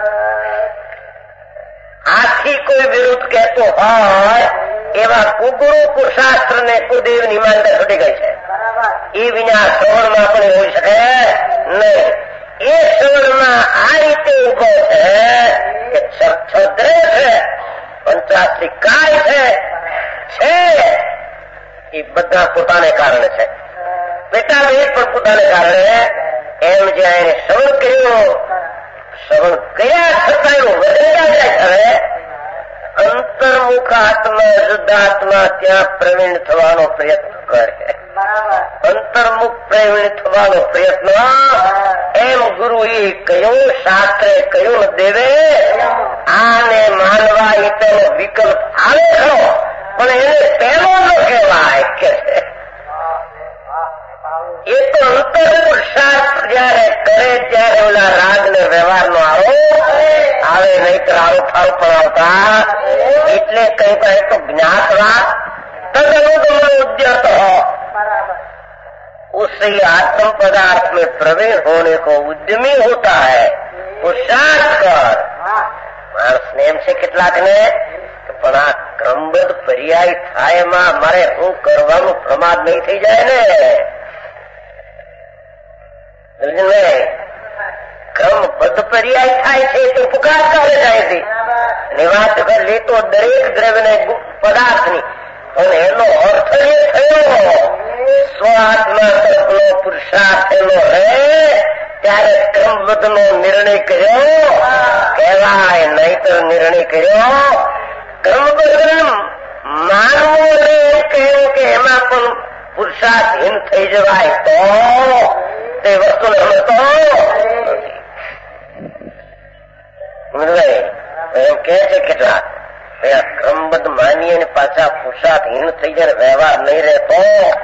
આથી કોઈ વિરુદ્ધ કહેતો હોય એવા કુગુરુ કુશાસ્ત્ર ને કુદેવ ની માન્યતા છૂટી ગઈ છે. એ વિના શ્રવણમાં પણ હોઈ શકે નહીં. એ શ્રવણમાં આ રીતે ઉભો છે કે છદ્રે છે, પંચાસ્તિકાય છે એ બધા પોતાને કારણે છે. પેટા વેદ પણ પોતાને કારણે. એમ જ્યાં એને શ્રવણ કર્યું, શ્રવણ કર્યા છતાં એવું વધેલા જાય હવે અંતર્મુખ આત્મા શુદ્ધાત્મા ત્યાં પ્રવીણ થવાનો પ્રયત્ન કરે. અંતર્મુખ પ્રવીણ થવાનો પ્રયત્ન એમ ગુરુએ કહ્યું, શાસ્ત્રે કહ્યું દેવે આને માનવા એ તેનો વિકલ્પ આવે ખરો પણ એને પહેલો ન કહેવાય કે એ તો અંતર્પુરુષાર્થ જયારે કરે ત્યારે ઓલા રાગ ને વ્યવહાર નો આરોપ આવે, નહીતર આરોપ પણ આવતા. એટલે કઈ કહે તો જ્ઞાતવા तद अनुगमन उद्यत हो, उससे आत्म पदार्थ में प्रवीण होने को उद्यमी होता है. पुरुषार्थ कर માણસને એમ છે કેટલાક ને પણ આ ક્રમબદ્ધ પર્યાય થાય એમાં મારે શું કરવાનું પ્રમાદ નહીં થઈ જાય ને. ક્રમબદ્ધ પર્યાય થાય છે તો પુકાર કરે જાય છે. નિવાસ લેતો દરેક દ્રવ્યને પદાર્થની અને એનો અર્થ એ થયો સ્વ આત્મા તરફનો પુરુષાર્થ એનો હે ત્યારે ક્રમબદ્ધ નો નિર્ણય કર્યો કહેવાય, નહીતર નિર્ણય કર્યો ક્રમબદ્ધ માનવું એમ કહ્યું કે એમાં પણ પુરુષાર્થહીન થઈ જવાય તો તે વસ્તુને સમજતો એમ કે છે કેટલાક ક્રમબદ્ધ માનીએ ને પાછા પુરુષાર્થહીન થઈ જાય વ્યવહાર નહીં રહેતો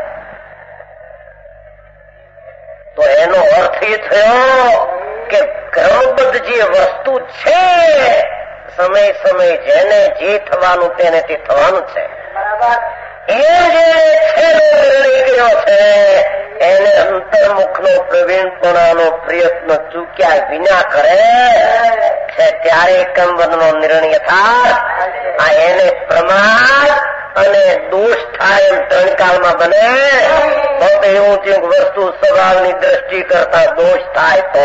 તો એનો અર્થ એ થયો કે ક્રમબદ્ધ જે વસ્તુ છે સમય સમય જેને જે થવાનું તેને તે થવાનું છે. એ જે નિર્ણય કર્યો છે એને અંતર્મુખનો પ્રવીણપણાનો પ્રયત્ન ચૂક્યા વિના કરે છે ત્યારે કંબનનો નિર્ણય થાય. આ એને પ્રમાદ અને દોષ થાય એમ ત્રણ કાળમાં બને. તો એવું છે વસ્તુ સ્વભાવની દ્રષ્ટિ કરતા દોષ થાય તો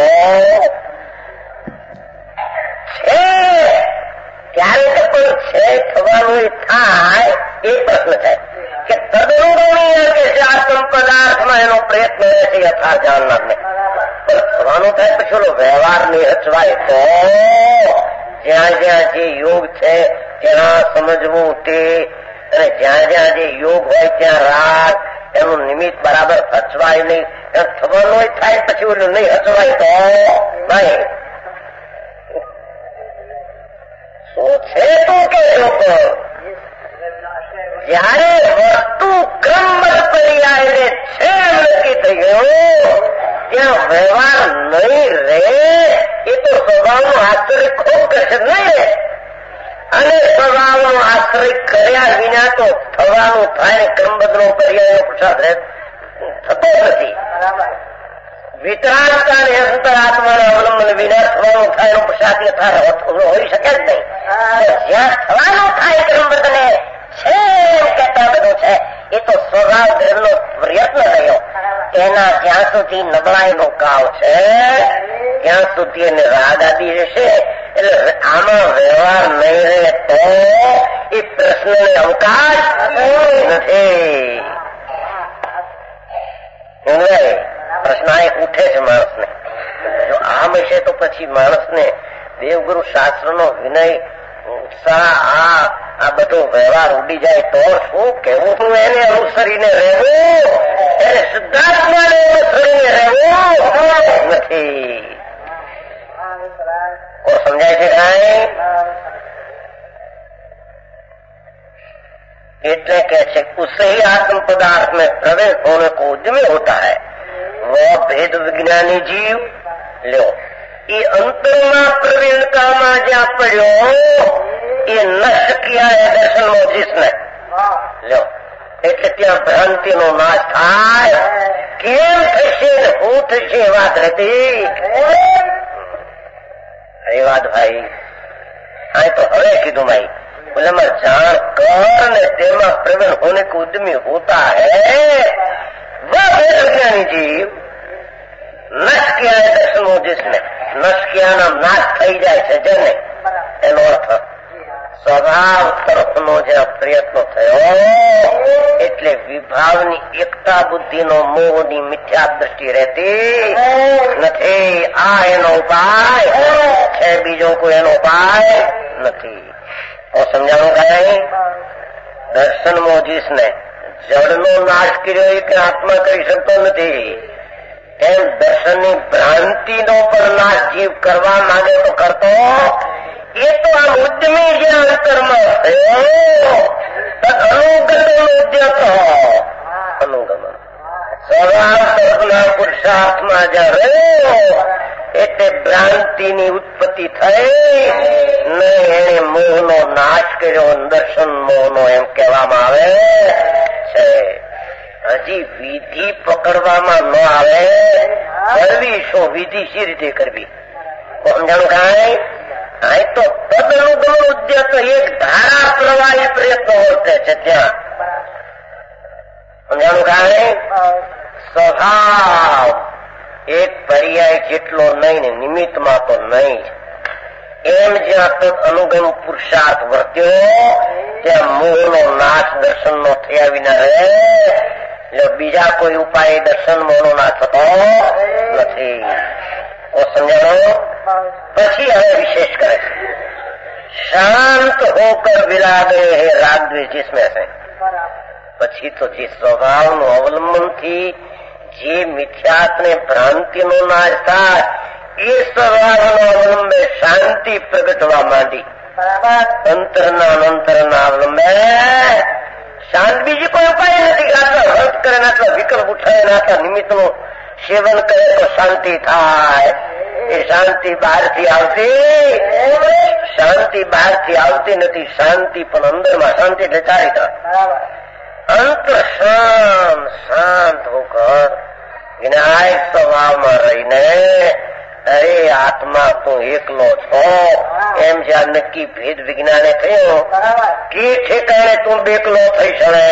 છે ત્યારે પણ છે થવાનું થાય એ પ્રશ્ન છે કે તદનુગુણીય કે છે આત્મ પદાર્થમાં એનો પ્રયત્ન રહે છે યથા જાણનારને. પણ થવાનું થાય પછી ઓલો વ્યવહાર ની હચવાય તો જ્યાં જ્યાં જે યોગ છે ત્યાં સમજવું તે, અને જ્યાં જ્યાં જે યોગ હોય ત્યાં રાગ એનું નિમિત્ત બરાબર હચવાય નહીં. થવાનું થાય પછી ઓલું નહીં હચવાય તો નહીં શું છે તું કે લોકો જયારે વસ્તુ ક્રમબદ્ધ પર્યાયને છે નક્કી થઈ ગયો ત્યાં વ્યવહાર નહીં રહે. એ તો સ્વભાવનો આશ્રય ખૂબ કરશે નહીં રહે, અને સ્વભાવનો આશ્રય કર્યા વિના તો થવાનું થાય. ક્રમબદ્ધનો પર્યાયનો પ્રસાદ થતો નથી. વિતરાગતા અને અંતરાત્માના અવલંબન વિના થવાનું થાય એનો પ્રસાદ હોઈ શકે જ નહીં. જ્યાં થવાનું થાય ક્રમબદ્ધને છે એમ કહેતા બધું છે એ તો સ્વભાવ ધર્મનો પ્રયત્ન થયો. તેના જ્યાં સુધી નબળાઈનો કાળ છે ત્યાં સુધી એને રાગ આદિ રહેશે. એટલે આમાં વ્યવહાર નહીં રહે તો એ પ્રશ્નને અવકાશ નથી. પ્રશ્ન એક ઉઠે છે માણસને. જો આમ હશે તો પછી માણસને દેવગુરુ શાસ્ત્રનો વિનય ઉત્સાહ આ બધો વ્યવહાર ઉડી જાય તો શું કેવું? એને અનુસરીને રહેવું, એને શુદ્ધાત્માને અનુસરીને રહેવું નથી. સમજાય છે કાંઈ? એટલે કે છે उससे ही आत्म पदार्थ में प्रवेश होने को उद्यमी होता है वह भेद विज्ञानी जीव. लो ये अंतरमा प्रवीणताમાં જ્યાં પડ્યો એ નષ્ટ કિયા એ દર્શનમાં જીસને. લો એટલે ત્યાં ભ્રાંતિનો નાશ થાય. કેમ થશે ને શું થશે વાત હતી. અરે વાત ભાઈ આ તો હવે કીધું ભાઈ बोले जान कर ने तेमा प्रवीण होने को उद्यमी होता है वह विज्ञानी जीव. नष्ट किया है दर्शनो जिसने नष्ट किया नाम नाश થઈ જાય છે જેને એનો અર્થ સ્વભાવ તરફનો જે પ્રયત્ન થયો એટલે વિભાવની એકતા બુદ્ધિનો મોહની મિથ્યા દ્રષ્ટિ રહેતી નથી. આ એનો ઉપાય છે, બીજો કોઈ એનો ઉપાય નથી. સમજાણું કાંઈ? દર્શન મોજીસને જળનો નાશ કર્યો એ કે આત્મા કરી શકતો નથી. એમ દર્શનની ભ્રાંતિનો પણ નાશ જીવ કરવા માંગે તો કરતો. એ તો આ ઉદ્યમી જે અંતરમાં થયો અનુગમન ઉદ્યત અનુગમન સ્વભાવ તરફના પુરુષાર્થમાં જ્યાં રહ્યો એટલે ભ્રાંતિની ઉત્પત્તિ થઈ ને એને મોહનો નાશ કર્યો. દર્શન મોહનો એમ કહેવામાં આવે છે. હજી વિધિ પકડવામાં ન આવે. કરવી શું વિધિ શી રીતે કરવી સમજાણું કાંઈ? આ તો તદનુગમન ઉદ્યત એક ધારા પ્રવાહી પ્રયત્ન વર્તે છે ત્યાં. સમજાણું કાંઈ? સ્વભાવ એક પર્યાય જેટલો નહીં ને નિમિત્તમાં તો નહીં. એમ જ્યાં તદ અનુગમ પુરુષાર્થ વર્ત્યો ત્યાં મોહનો નાશ દર્શનનો થયા વિના રહે. એટલે બીજા કોઈ ઉપાય દર્શન મોહનો નાશ થતો નથી. સમજાણો? પછી હવે વિશેષ કરે છે શાંત હોકર વિરાગે હે રાગ દ્વેષ जिसमें से. પછી તો જે સ્વભાવનું અવલંબનથી જે મિથ્યાત્ને ભ્રાંતિનો નાશ થાય એ સ્વભાવનો અવલંબે શાંતિ પ્રગટવા માંડી. અંતરના અવલંબે શાંત બીજી કોઈ ઉપાય નથી. આટલા વ્રત કરે આટલા વિકલ્પ ઉઠાવે આટલા નિમિત્તનું સેવન કરે તો શાંતિ થાય. એ શાંતિ બહારથી આવતી નથી. શાંતિ પણ અંદરમાં. શાંતિ એટલે ચારિત્ર. અંતર શાંત હોકર વિનાયક સ્વભાવમાં રહીને અરે આત્મા તું એકલો છો એમ જ્યાં નક્કી ભેદ વિજ્ઞાને થયો કે ઠેકાણે તું બેકલો થઈ શકે.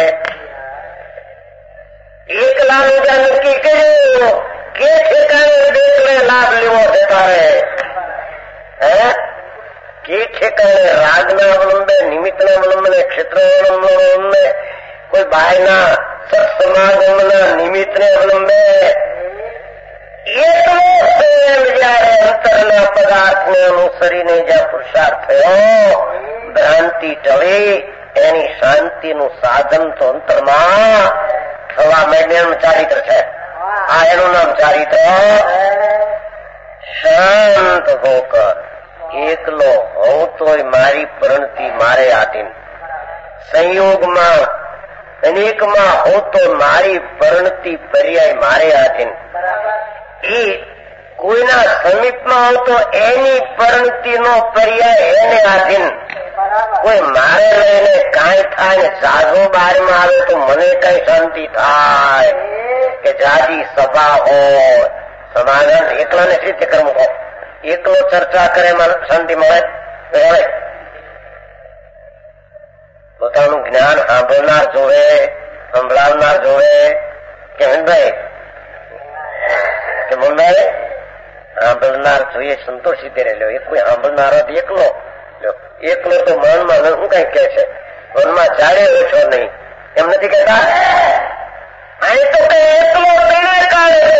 એકલાનું જ્યાં નક્કી કર્યું કે ઠેકાણે બેકલે લાભ લેવો છે તારે. કે ઠેકાણે રાગના અવલંબે, નિમિત્તના અવલંબને, ક્ષેત્રના અવલંબને, કોઈ બહારના સત્સમાગમના નિમિત્તને અવલંબે એકલો જયારે અંતરના પદાર્થને અનુસરીને જ્યાં પુરુષાર્થ થયો, ભ્રાંતિ ટળી, એની શાંતિનું સાધન તો અંતરમાં થવા માંડ્યાનું ચારિત્ર છે. આ એનું નામ ચારિત્ર. શાંત હોકર એકલો હોઉં તોય મારી પ્રણતિ મારે આધીન, સંયોગમાં અનેકમાં હો તો મારી પરિણતિ પર્યાય મારે આધીન. એ કોઈના સમીપમાં હો તો એની પરિણતિનો પર્યાય એને આધીન. કોઈ મારે લઈને કાંઈ થાય ને જાજો બહારમાં આવે તો મને કઈ શાંતિ થાય કે જાજી સભા હોય. સમાધાન એકલાને રીતે કરવું હોય. એકલો ચર્ચા કરે શાંતિ મળે. પોતાનું જ્ઞાન સાંભળનાર જોવે, સંભળાવનાર જોવે કે ભાઈ કે મુંડાએ સાંભળનાર જોઈએ સંતોષી દે રહેલો. એ કોઈ સાંભળનારો એકલો એકલો તો મનમાં શું કઈ કે છે, મનમાં જાડે ઓછો નહીં એમ નથી કહેતા. અહીં તો કઈ એકલો તેને કાળે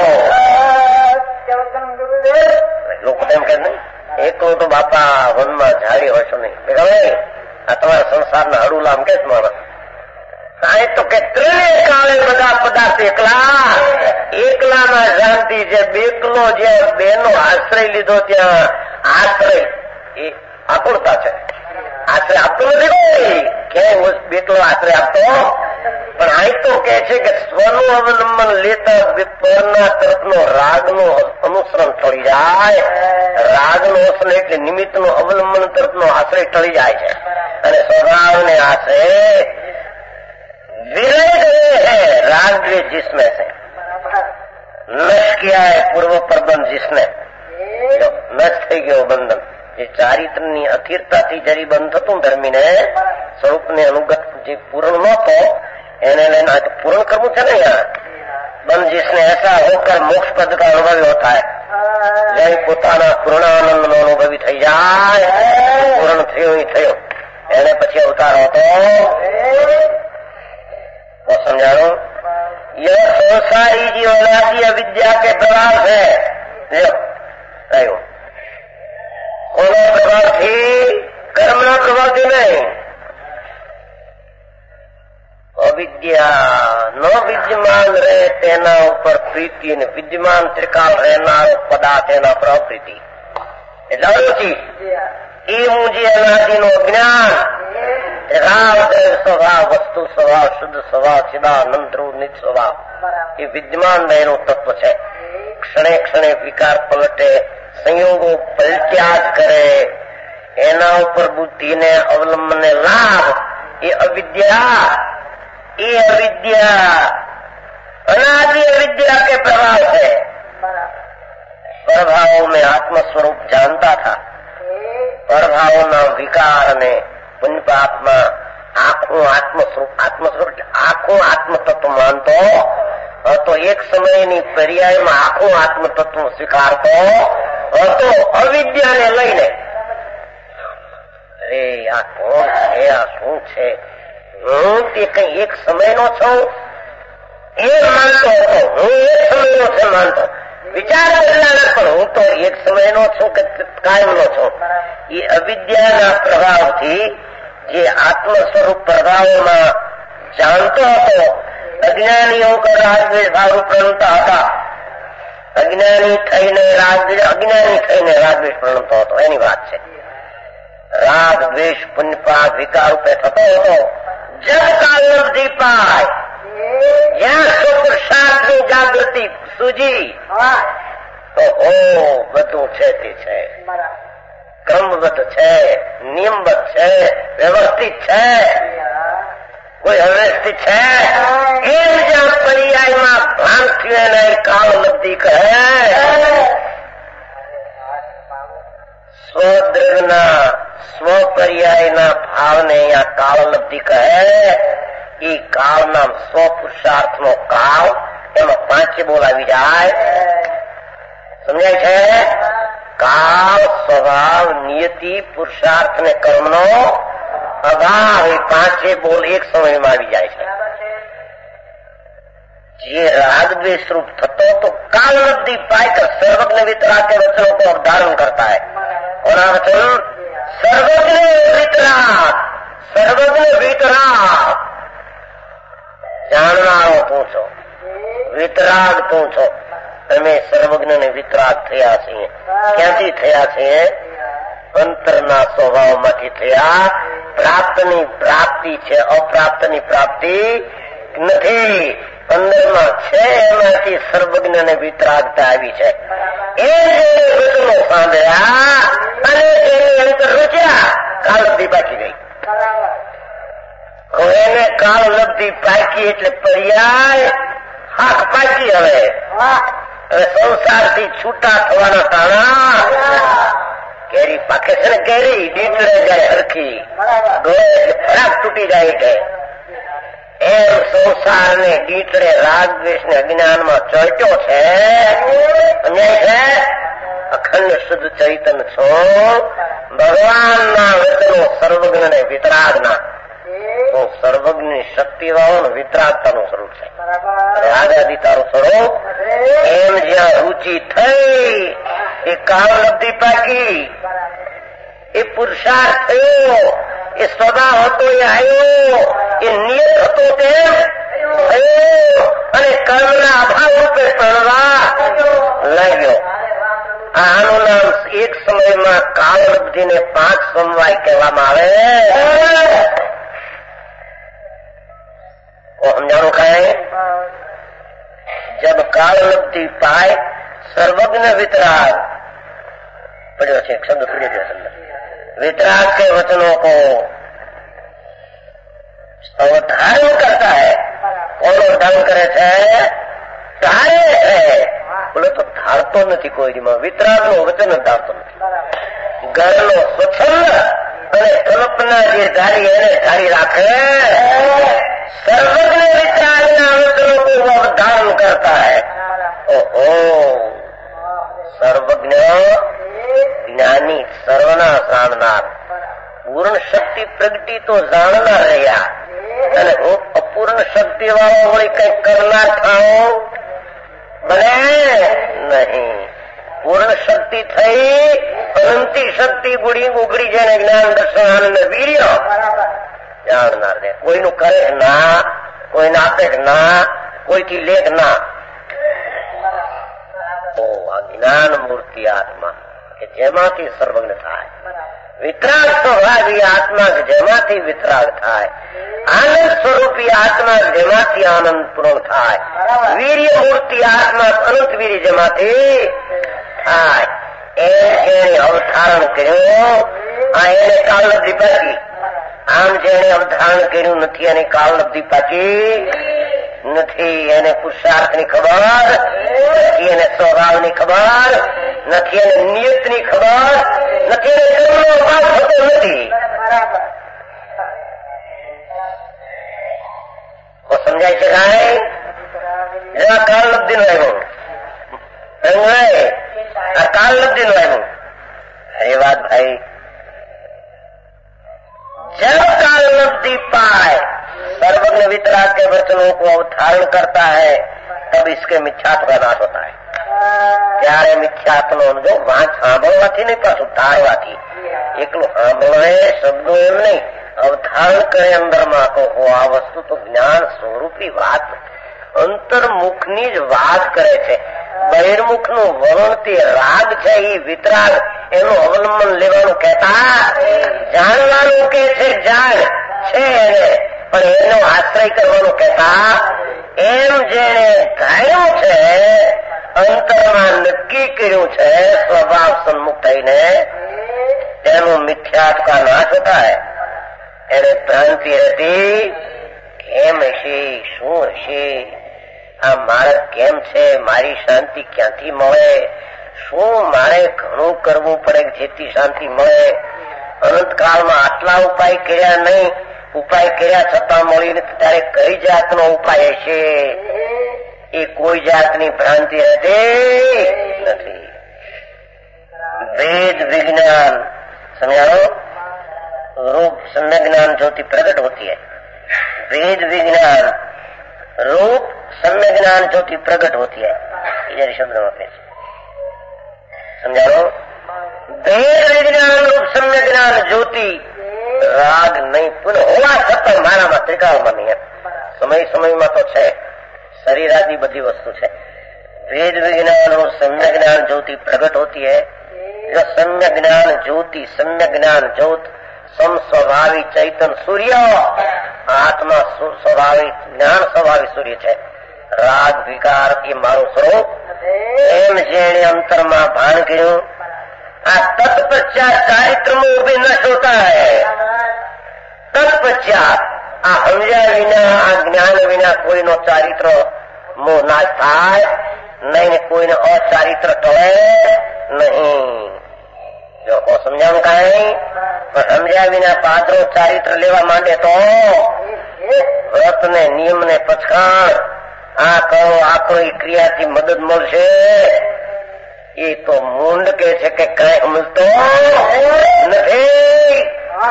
લોકો એમ કે નહીં એકલો તો બાપા વનમાં જાડી હોશો નહીં. આ તમારા સંસારના હડુલામ કે માણસ આ તો કે ત્રણેય કાળે બધા પદાર્થ એકલામાં શાંતિ છે. બેકલો જે બેનો આશ્રય લીધો ત્યાં આશ્રય એ આકુળતા છે. આશ્રય આપતો નથી ક્યાંય બેકલો આશ્રય આપતો. પણ આ તો કે છે કે સ્વનું અવલંબન લેતા પરના તરફનો રાગનું અનુસરણ ટળી જાય. રાગનું અનુસરણ એટલે નિમિત્તનું અવલંબન તરફનો આશ્રય ટળી જાય છે. અને स्वभावने आश्रय विरह गए हैं राग द्वेष जिसमें से नष्ट किया है पूर्व प्रबंध जिसने नष्ट થઈ ગયો બંધન. જે ચારિત્રની અસ્થિરતાથી જરી બંધ થતું ધર્મીને સ્વરૂપને અનુગત જે પૂર્ણ નહોતો એને લઈને પૂર્ણ કરવું છે ને યાર. બંધ जिसने ऐसा होकर मोक्ष पद का अनुभव होता है જય પોતાના પૂર્ણાનંદ નો અનુભવી થઈ જાય. પૂર્ણ થયું થયું એને પછી અવતાર હતો तो समझाओ. यह संसारी जीवनादि अविद्या के प्रभाव है. कोना प्रभाव थी? कर्मना प्रभाव थी नहीं. अविद्या न विद्यमान રહે તેના ઉપર પ્રીતિ અને વિદ્યમાન ત્રિકાળ રહેનારો પદાર્થ એના પર પ્રીતિ. એટલે અરુચિ એ હું જે અનાદિનું જ્ઞાન રાવ સ્વભાવ વસ્તુ સ્વભાવ શુદ્ધ સ્વભાવ ચિદાનંદ ધ્રુવ નિજ સ્વભાવ એ વિદ્યમાન રહેલું તત્વ છે. ક્ષણે ક્ષણે વિકાર પલટે, સંયોગો પલટ્યા જ કરે, એના ઉપર બુદ્ધિને અવલંબને લાભ એ અવિદ્યા अनादि अविद्या के प्रभाव से प्रभावों में आत्म स्वरूप जानता था. प्रभावों विकार ने पुण्यपापમાં આખું આત્મસ્વરૂપ આખું આત્મતત્વ માનતો હતો. એક સમયની પર્યાયમાં આખું આત્મતત્વ સ્વીકારતો હતો અવિદ્યાને લઈને. અરે આ કોણ છે, આ શું છે, હું તે કઈ એક સમયનો છું એ માનતો હતો. હું એક સમયનો છે માનતો. વિચાર બદલાના પણ હું તો એક સમયનો છું કે કાયમનો છું. એ અવિદ્યાના પ્રભાવથી જે આત્મ સ્વરૂપ પ્રભાવોમાં જાણતો હતો. અજ્ઞાનીઓ રાગદ્વેષ ભાવ પ્રણતા હતા. અજ્ઞાની થઈને રાગદ્વેષ પ્રણતો હતો એની વાત છે. રાગ દ્વેષ પુણ્યપાપ વિકાર રૂપે થતો હતો. જબ કાલથી પાય જ્યાં સુપુરુષાર્થની જાગૃતિ સૂજી ઓહો બધું છે તે છે, ક્રમબદ્ધ છે, નિયમબદ્ધ છે, વ્યવસ્થિત છે, કોઈ અવ્યવસ્થિત છે. એમ જ્યાં પર્યાયમાં ભાન થયું એને કાળલબ્ધિ કહે. સ્વદ્રગના સ્વપર્યાયના ભાવને અહીંયા કાળલબ્ધિ કહે. એ કાળના સ્વપુરુષાર્થનો કાળ, એમાં પાંચે બોલાવી જાય. સમજાય છે? કાળ, સ્વભાવ, નિયતિ, પુરુષાર્થ ને કર્મનો અભાવ, એ પાંચે બોલ એક સમયમાં આવી જાય છે. ये राग द्वेष रूप थतो तो काललब्धि पाकर सर्वज्ञ वितराग के वचनों को अवधारण करता है. और आ वचन सर्वज्ञ वितराग, सर्वज्ञ वितराग. જાણનારો તું છો, વિતરાગ તું છો. અમે સર્વજ્ઞ ને વિતરાગ થયા છીએ. ક્યાંથી થયા છીએ? અંતરના સ્વભાવમાંથી થયા. પ્રાપ્તની પ્રાપ્તિ છે, અપ્રાપ્તની પ્રાપ્તિ નથી. અંદરમાં છે એમાંથી સર્વજ્ઞ ને વિતરાગતા આવી છે. એ વચનો સાંભળ્યા અને એની અંતર રૂચ્યા, કાળલબ્ધિ પાકી ગઈ. એને કાળલબ્ધિ પાકી એટલે પર્યાય હાથ પાકી. હવે સંસારથી છૂટા થવાના તાણા. કેરી પાકે છે ને, કેરી ડીટડે જાય હરખી, ફરાક તૂટી જાય છે. એમ સંસાર ને ડીટડે રાગ દ્વેષ ને અજ્ઞાનમાં ચોટ્યો છે. સમજાય છે? અખંડ શુદ્ધ ચૈતન છો. ભગવાનના વચનો સર્વજ્ઞ ને વિતરાગના. તો સર્વજ્ઞની શક્તિ વાળો વિતરાગતાનું સ્વરૂપ છે. રાગાદી તારું સ્વરૂપ. એમ જ્યાં રુચિ થઈ એ કાળલબ્ધિ પાકી, એ પુરુષાર્થ થયો, એ સ્વભાવ હતો એ આવ્યો, એ નિયત હતો તેમ થયો, અને કર્મના અભાવ રૂપે પડવા લાગ્યો. આનું નામ એક સમયમાં કાળલબ્ધિને 5 સમવાય કહેવામાં આવે. સમજાણું કાંઈ? જબ काललब्धि पाए सर्वज्ञ वितराग पढ़ो छे, एक शब्द पढ़िए अंदर। वितराग के वचनों को अवधारण करता है। कौन अवधारण करे छे? धारे है। बोले तो धारतो नहीं कोई वितराग नो वचन धारतो नहीं। घर नो स्वच्छंद અને કલ્પના જે ધારી એને ધારી રાખે। सर्वज्ञ वितरागना वचनों को अवधारण करता है। ओहो, सर्वज्ञ ज्ञानी सर्वना जाणनार पूर्ण शक्ति प्रगटी तो जाणनार રહ્યા અને હું અપૂર્ણ શક્તિ વાળો હોય કઈ કરનાર થાઉં બને નહીં। પૂર્ણ શક્તિ થઈ અનંતી શક્તિ ગુડી ઉગડી જાય જ્ઞાન દર્શન આનંદ વીર્ય જાણનાર છે। કોઈનું કરે ના, કોઈને આપે ના, કોઈથી લે ના। ઓ આ જ્ઞાન મૂર્તિ આત્મા કે જેમાંથી સર્વજ્ઞ થાય। વિતરાગ સ્વભાવ એ આત્મા જેમાંથી વિતરાગ થાય। આનંદ સ્વરૂપી આત્મા જેમાંથી આનંદ પૂર્ણ થાય। વીર્ય મૂર્તિ આત્મા અનંત વીર્ય જેમાંથી થાય। એને અવધારણ કર્યું એને કાળલબ્ધિ પાકી। આમ જેને અવધારણ કર્યું નથી એને કાળલબ્ધિ પાકી નથી। એને પુરુષાર્થની ખબર નથી, એને સ્વભાવની ખબર નથી, એને નિયતની ખબર નથી, એને કર્મનો અભાવ થતો નથી। સમજાય છે કાંઈ? આ કાળલબ્ધિ નું આવ્યું આ કાળલબ્ધિ નું આવ્યું। અરે વાત ભાઈ, जब काललब्धि पाए सर्वज्ञ वितराग के वचनों को अवधारण करता है तब इसके मिथ्यात्व का नाश होता है। ત્યારે મિથ્યાત્વનો જો વાંચ સાંભળવાથી નહીં, પાછું તારવાથી। એકલું સાંભળે શબ્દો એમ નહીં, અવધારણ કરે અંદરમાં તો આ વસ્તુ તો જ્ઞાન સ્વરૂપી વાત અંતર્મુખની જ વાત કરે છે। બહિર્મુખનું વલણ તે રાગ છે, એ વિતરાગ એનું અવલંબન લેવાનું કહેતા જાણવાનું કે છે, જાણ છે એને પણ એનો આશ્રય કરવાનું કહેતા। એમ જેને ધાર્યું છે અંતરમાં નક્કી કર્યું છે સ્વભાવ સન્મુખ થઈને તેનું મિથ્યાત્વ કા નાશ હોતા હૈ. એને ભ્રાંતિ હતી કેમ હશે, શું હશે, આ મારે કેમ છે, મારી શાંતિ ક્યાંથી મળે, શું મારે ઘણું કરવું પડે જેથી શાંતિ મળે. અનંતકાળમાં આટલા ઉપાય કર્યા નહીં, ઉપાય કર્યા છતાં મળી નથી, ત્યારે કઈ જાતનો ઉપાય હશે? એ કોઈ જાતની ભ્રાંતિ હતી નથી. वेद विज्ञान समझाओ, रूप सम्य ज्ञान ज्योति प्रकट होती है. वेद विज्ञान रूप सम्य ज्ञान ज्योति प्रकट होती है. इधर शब्द में समझाओ, वेद विज्ञान रूप सम्य ज्ञान ज्योति राग नहीं पुनः होवा छતાં મારામાં ત્રિકાળમાં નહીં. સમય સમયમાં તો છે, शरीर आदि बड़ी वस्तु है. वेद विज्ञान और सम्य ज्ञान ज्योति प्रकट होती है. जो सम्य ज्ञान ज्योति, सम्य ज्ञान ज्योत सम स्वभावी चैतन सूर्य, आत्मा स्वाभाविक ज्ञान स्वाभाविक सूर्य है. राग विकार એ મારું સ્વરૂપ એમ જેણે અંતરમાં ભાન કર્યું, આ તત્પશ્ચાત ચારિત્રમાં ઉભી નષ્ટ હોતા હૈ. તત્પશ્ચાત આ સમજ્યા વિના, આ જ્ઞાન વિના કોઈનો ચારિત્ર મોહ નાશ થાય નહીં, કોઈને અચારિત્ર ટળે નહીં. જો સમજાણું કઈ પણ સમજ્યા વિના પાત્રો ચારિત્ર લેવા માંડે તો વ્રત ને નિયમ ને પછાણ, આ કરો આ કરો એ ક્રિયાથી મદદ મળશે. એ તો મૂંડ કે છે કે કઈ સમજતો નથી.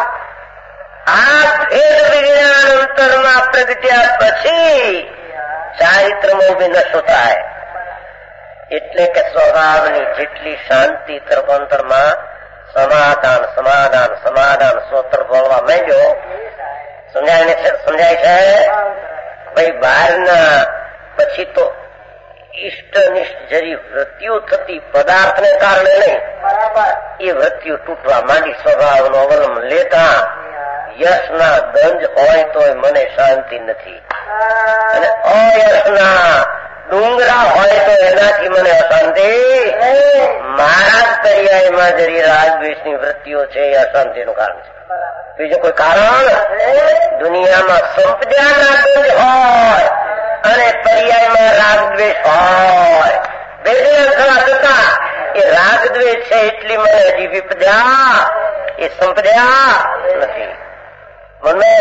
આ ભેદ વિજ્ઞાન અંતરમાં પ્રગટ્યા પછી ચારિત્રમાં ઉભી નશો થાય. એટલે કે સ્વભાવની જેટલી શાંતિ તરફ અંતરમાં સમાધાન સમાધાન સમાધાન સ્વતર બોલવા માંડ્યો. સમજાય છે ભાઈ? બહારના પછી તો ઇષ્ટનિષ્ઠ જરી વૃત્તિઓ થતી પદાર્થને કારણે નહીં, એ વૃત્તિઓ તૂટવા માંડી. સ્વભાવનો અવલંબન લેતા યશના ગંજ હોય તો મને શાંતિ નથી, અને અયશના ડુંગરા હોય તો એનાથી મને અશાંતિ. મારા જ પર્યાયમાં જરી રાગદ્વેષની વૃત્તિઓ છે, એ અશાંતિનું કારણ છે. બીજું કોઈ કારણ? દુનિયામાં સંપદાના ગંજ હોય અને પર્યાયમાં રાગદ્વેષ હોય, વેદના થવા છતાં એ રાગદ્વેષ છે એટલી મને હજી વિપદા, એ સંપદા નથી. મને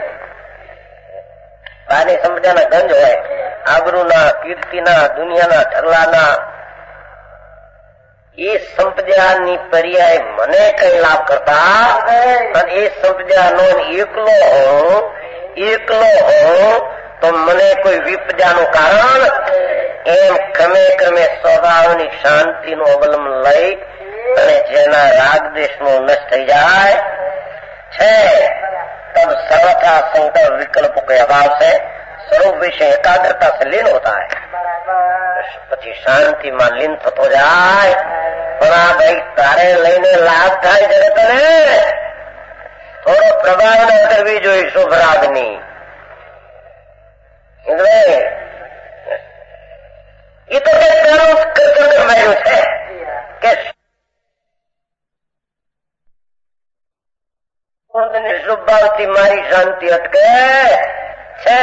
બાની સંપદાના ગંજ હોય, આબરૂના, કીર્તિના, દુનિયાના ઢગલાના, એ સંપદાની પર્યાય મને કઈ લાભ કરતા, અને એ સંપદાનો એકલો હોઉં તો મને કોઈ વિપદાનું કારણ. એમ ક્રમે ક્રમે સ્વભાવની શાંતિનું અવલંબન લઈ અને જેના રાગદેશનો નષ્ટ થઈ જાય છે, तब सर्वथा संकल्प विकल्पों के अभाव से स्वरूप विषय एकाग्रता से लीन होता है. પછી શાંતિમાં લીન થતો જાય. પણ આ ભાઈ તારે લઈને લાભ થાય જગત ને થોડો પ્રભાવ ન કરવી જોઈએ શુભ રાગની. એ તો માર્યું છે કે શુભ ભાવથી મારી શાંતિ અટકે છે.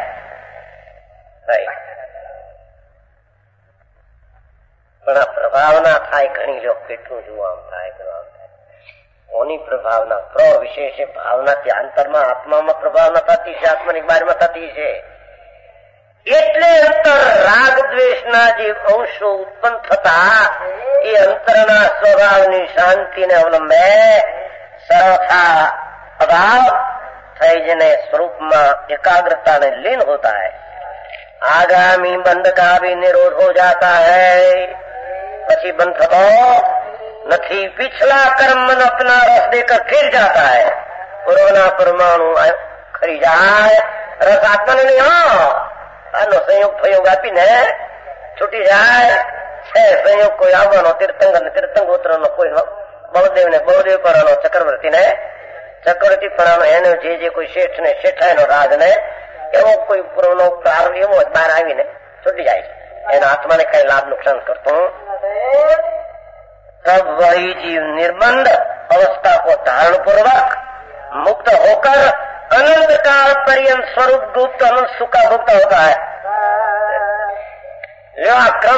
પણ આ પ્રભાવના થાય ઘણી લોકો કેટલું જોવા આમ થાય. કોની પ્રભાવના? પ્રવિશેષ ભાવનાથી અંતરમાં આત્મામાં પ્રભાવના થતી છે, આત્માની બહારમાં થતી છે. એટલે અંતર રાગ દ્વેષના જે અંશો ઉત્પન્ન થતા એ અંતરના સ્વભાવની શાંતિને અવલંબે सर्वथा अभाव થઈ જને સ્વરૂપમાં એકાગ્રતા में लीन होता है. आगामी बंध का भी निरोध हो जाता है. પછી બંધ થતો નથી. पिछला कर्म मन अपना रस देकर फिर जाता है. પૂર્વના પરમાણુ ખરી જાય, રસ આત્માને નહીં. આનો સંયોગ ફયોગ આપીને છૂટી જાય છે. સંયોગ કોઈ આવવાનો તીર્થંકર ને તીર્થંગોત્ર નો, કોઈ બળદેવ ને બળદેવ પરાનો, ચક્રવર્તી ને ચક્રવર્તી પરાનો, એને જે કોઈ શેઠ ને શેઠાય નો રાજ ને એવો કોઈ પૂર્વનો પ્રારંભ એવો બહાર આવીને છૂટી જાય છે. એના આત્માને કઈ લાભ નુકસાન કરતું तब वही जीव निर्बंध अवस्था को धारण पूर्वक मुक्त होकर अनंत काल पर्यंत स्वरूप गुप्त अनंत सुख का भुगता होता है। यह क्रम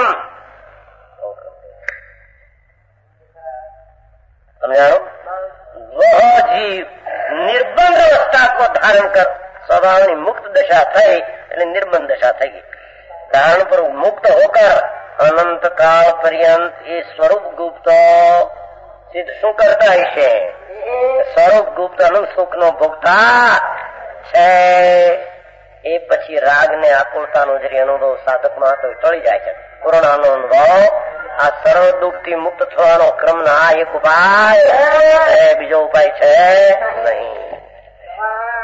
समझाओ। वह जीव निर्बंध अवस्था को धारण कर स्वभाव मुक्त दशा थई એટલે निर्बंध दशा થઈ ગઈ। धारण पर मुक्त होकर अनंत काल पर्यंत ये स्वरूप गुप्त सिद्ध શું કરતા હશે? સ્વરૂપ ગુપ્ત અનંત સુખ નો ભોગતા છે। એ પછી રાગ ને આકુળતાનો જે અનુભવ સાધકમાં હતો ટળી જાય છે। પૂર્ણનો અનુભવ આ સર્વ દુઃખ થી મુક્ત થવાનો ક્રમ ના એક ઉપાય બીજો ઉપાય છે નહીં।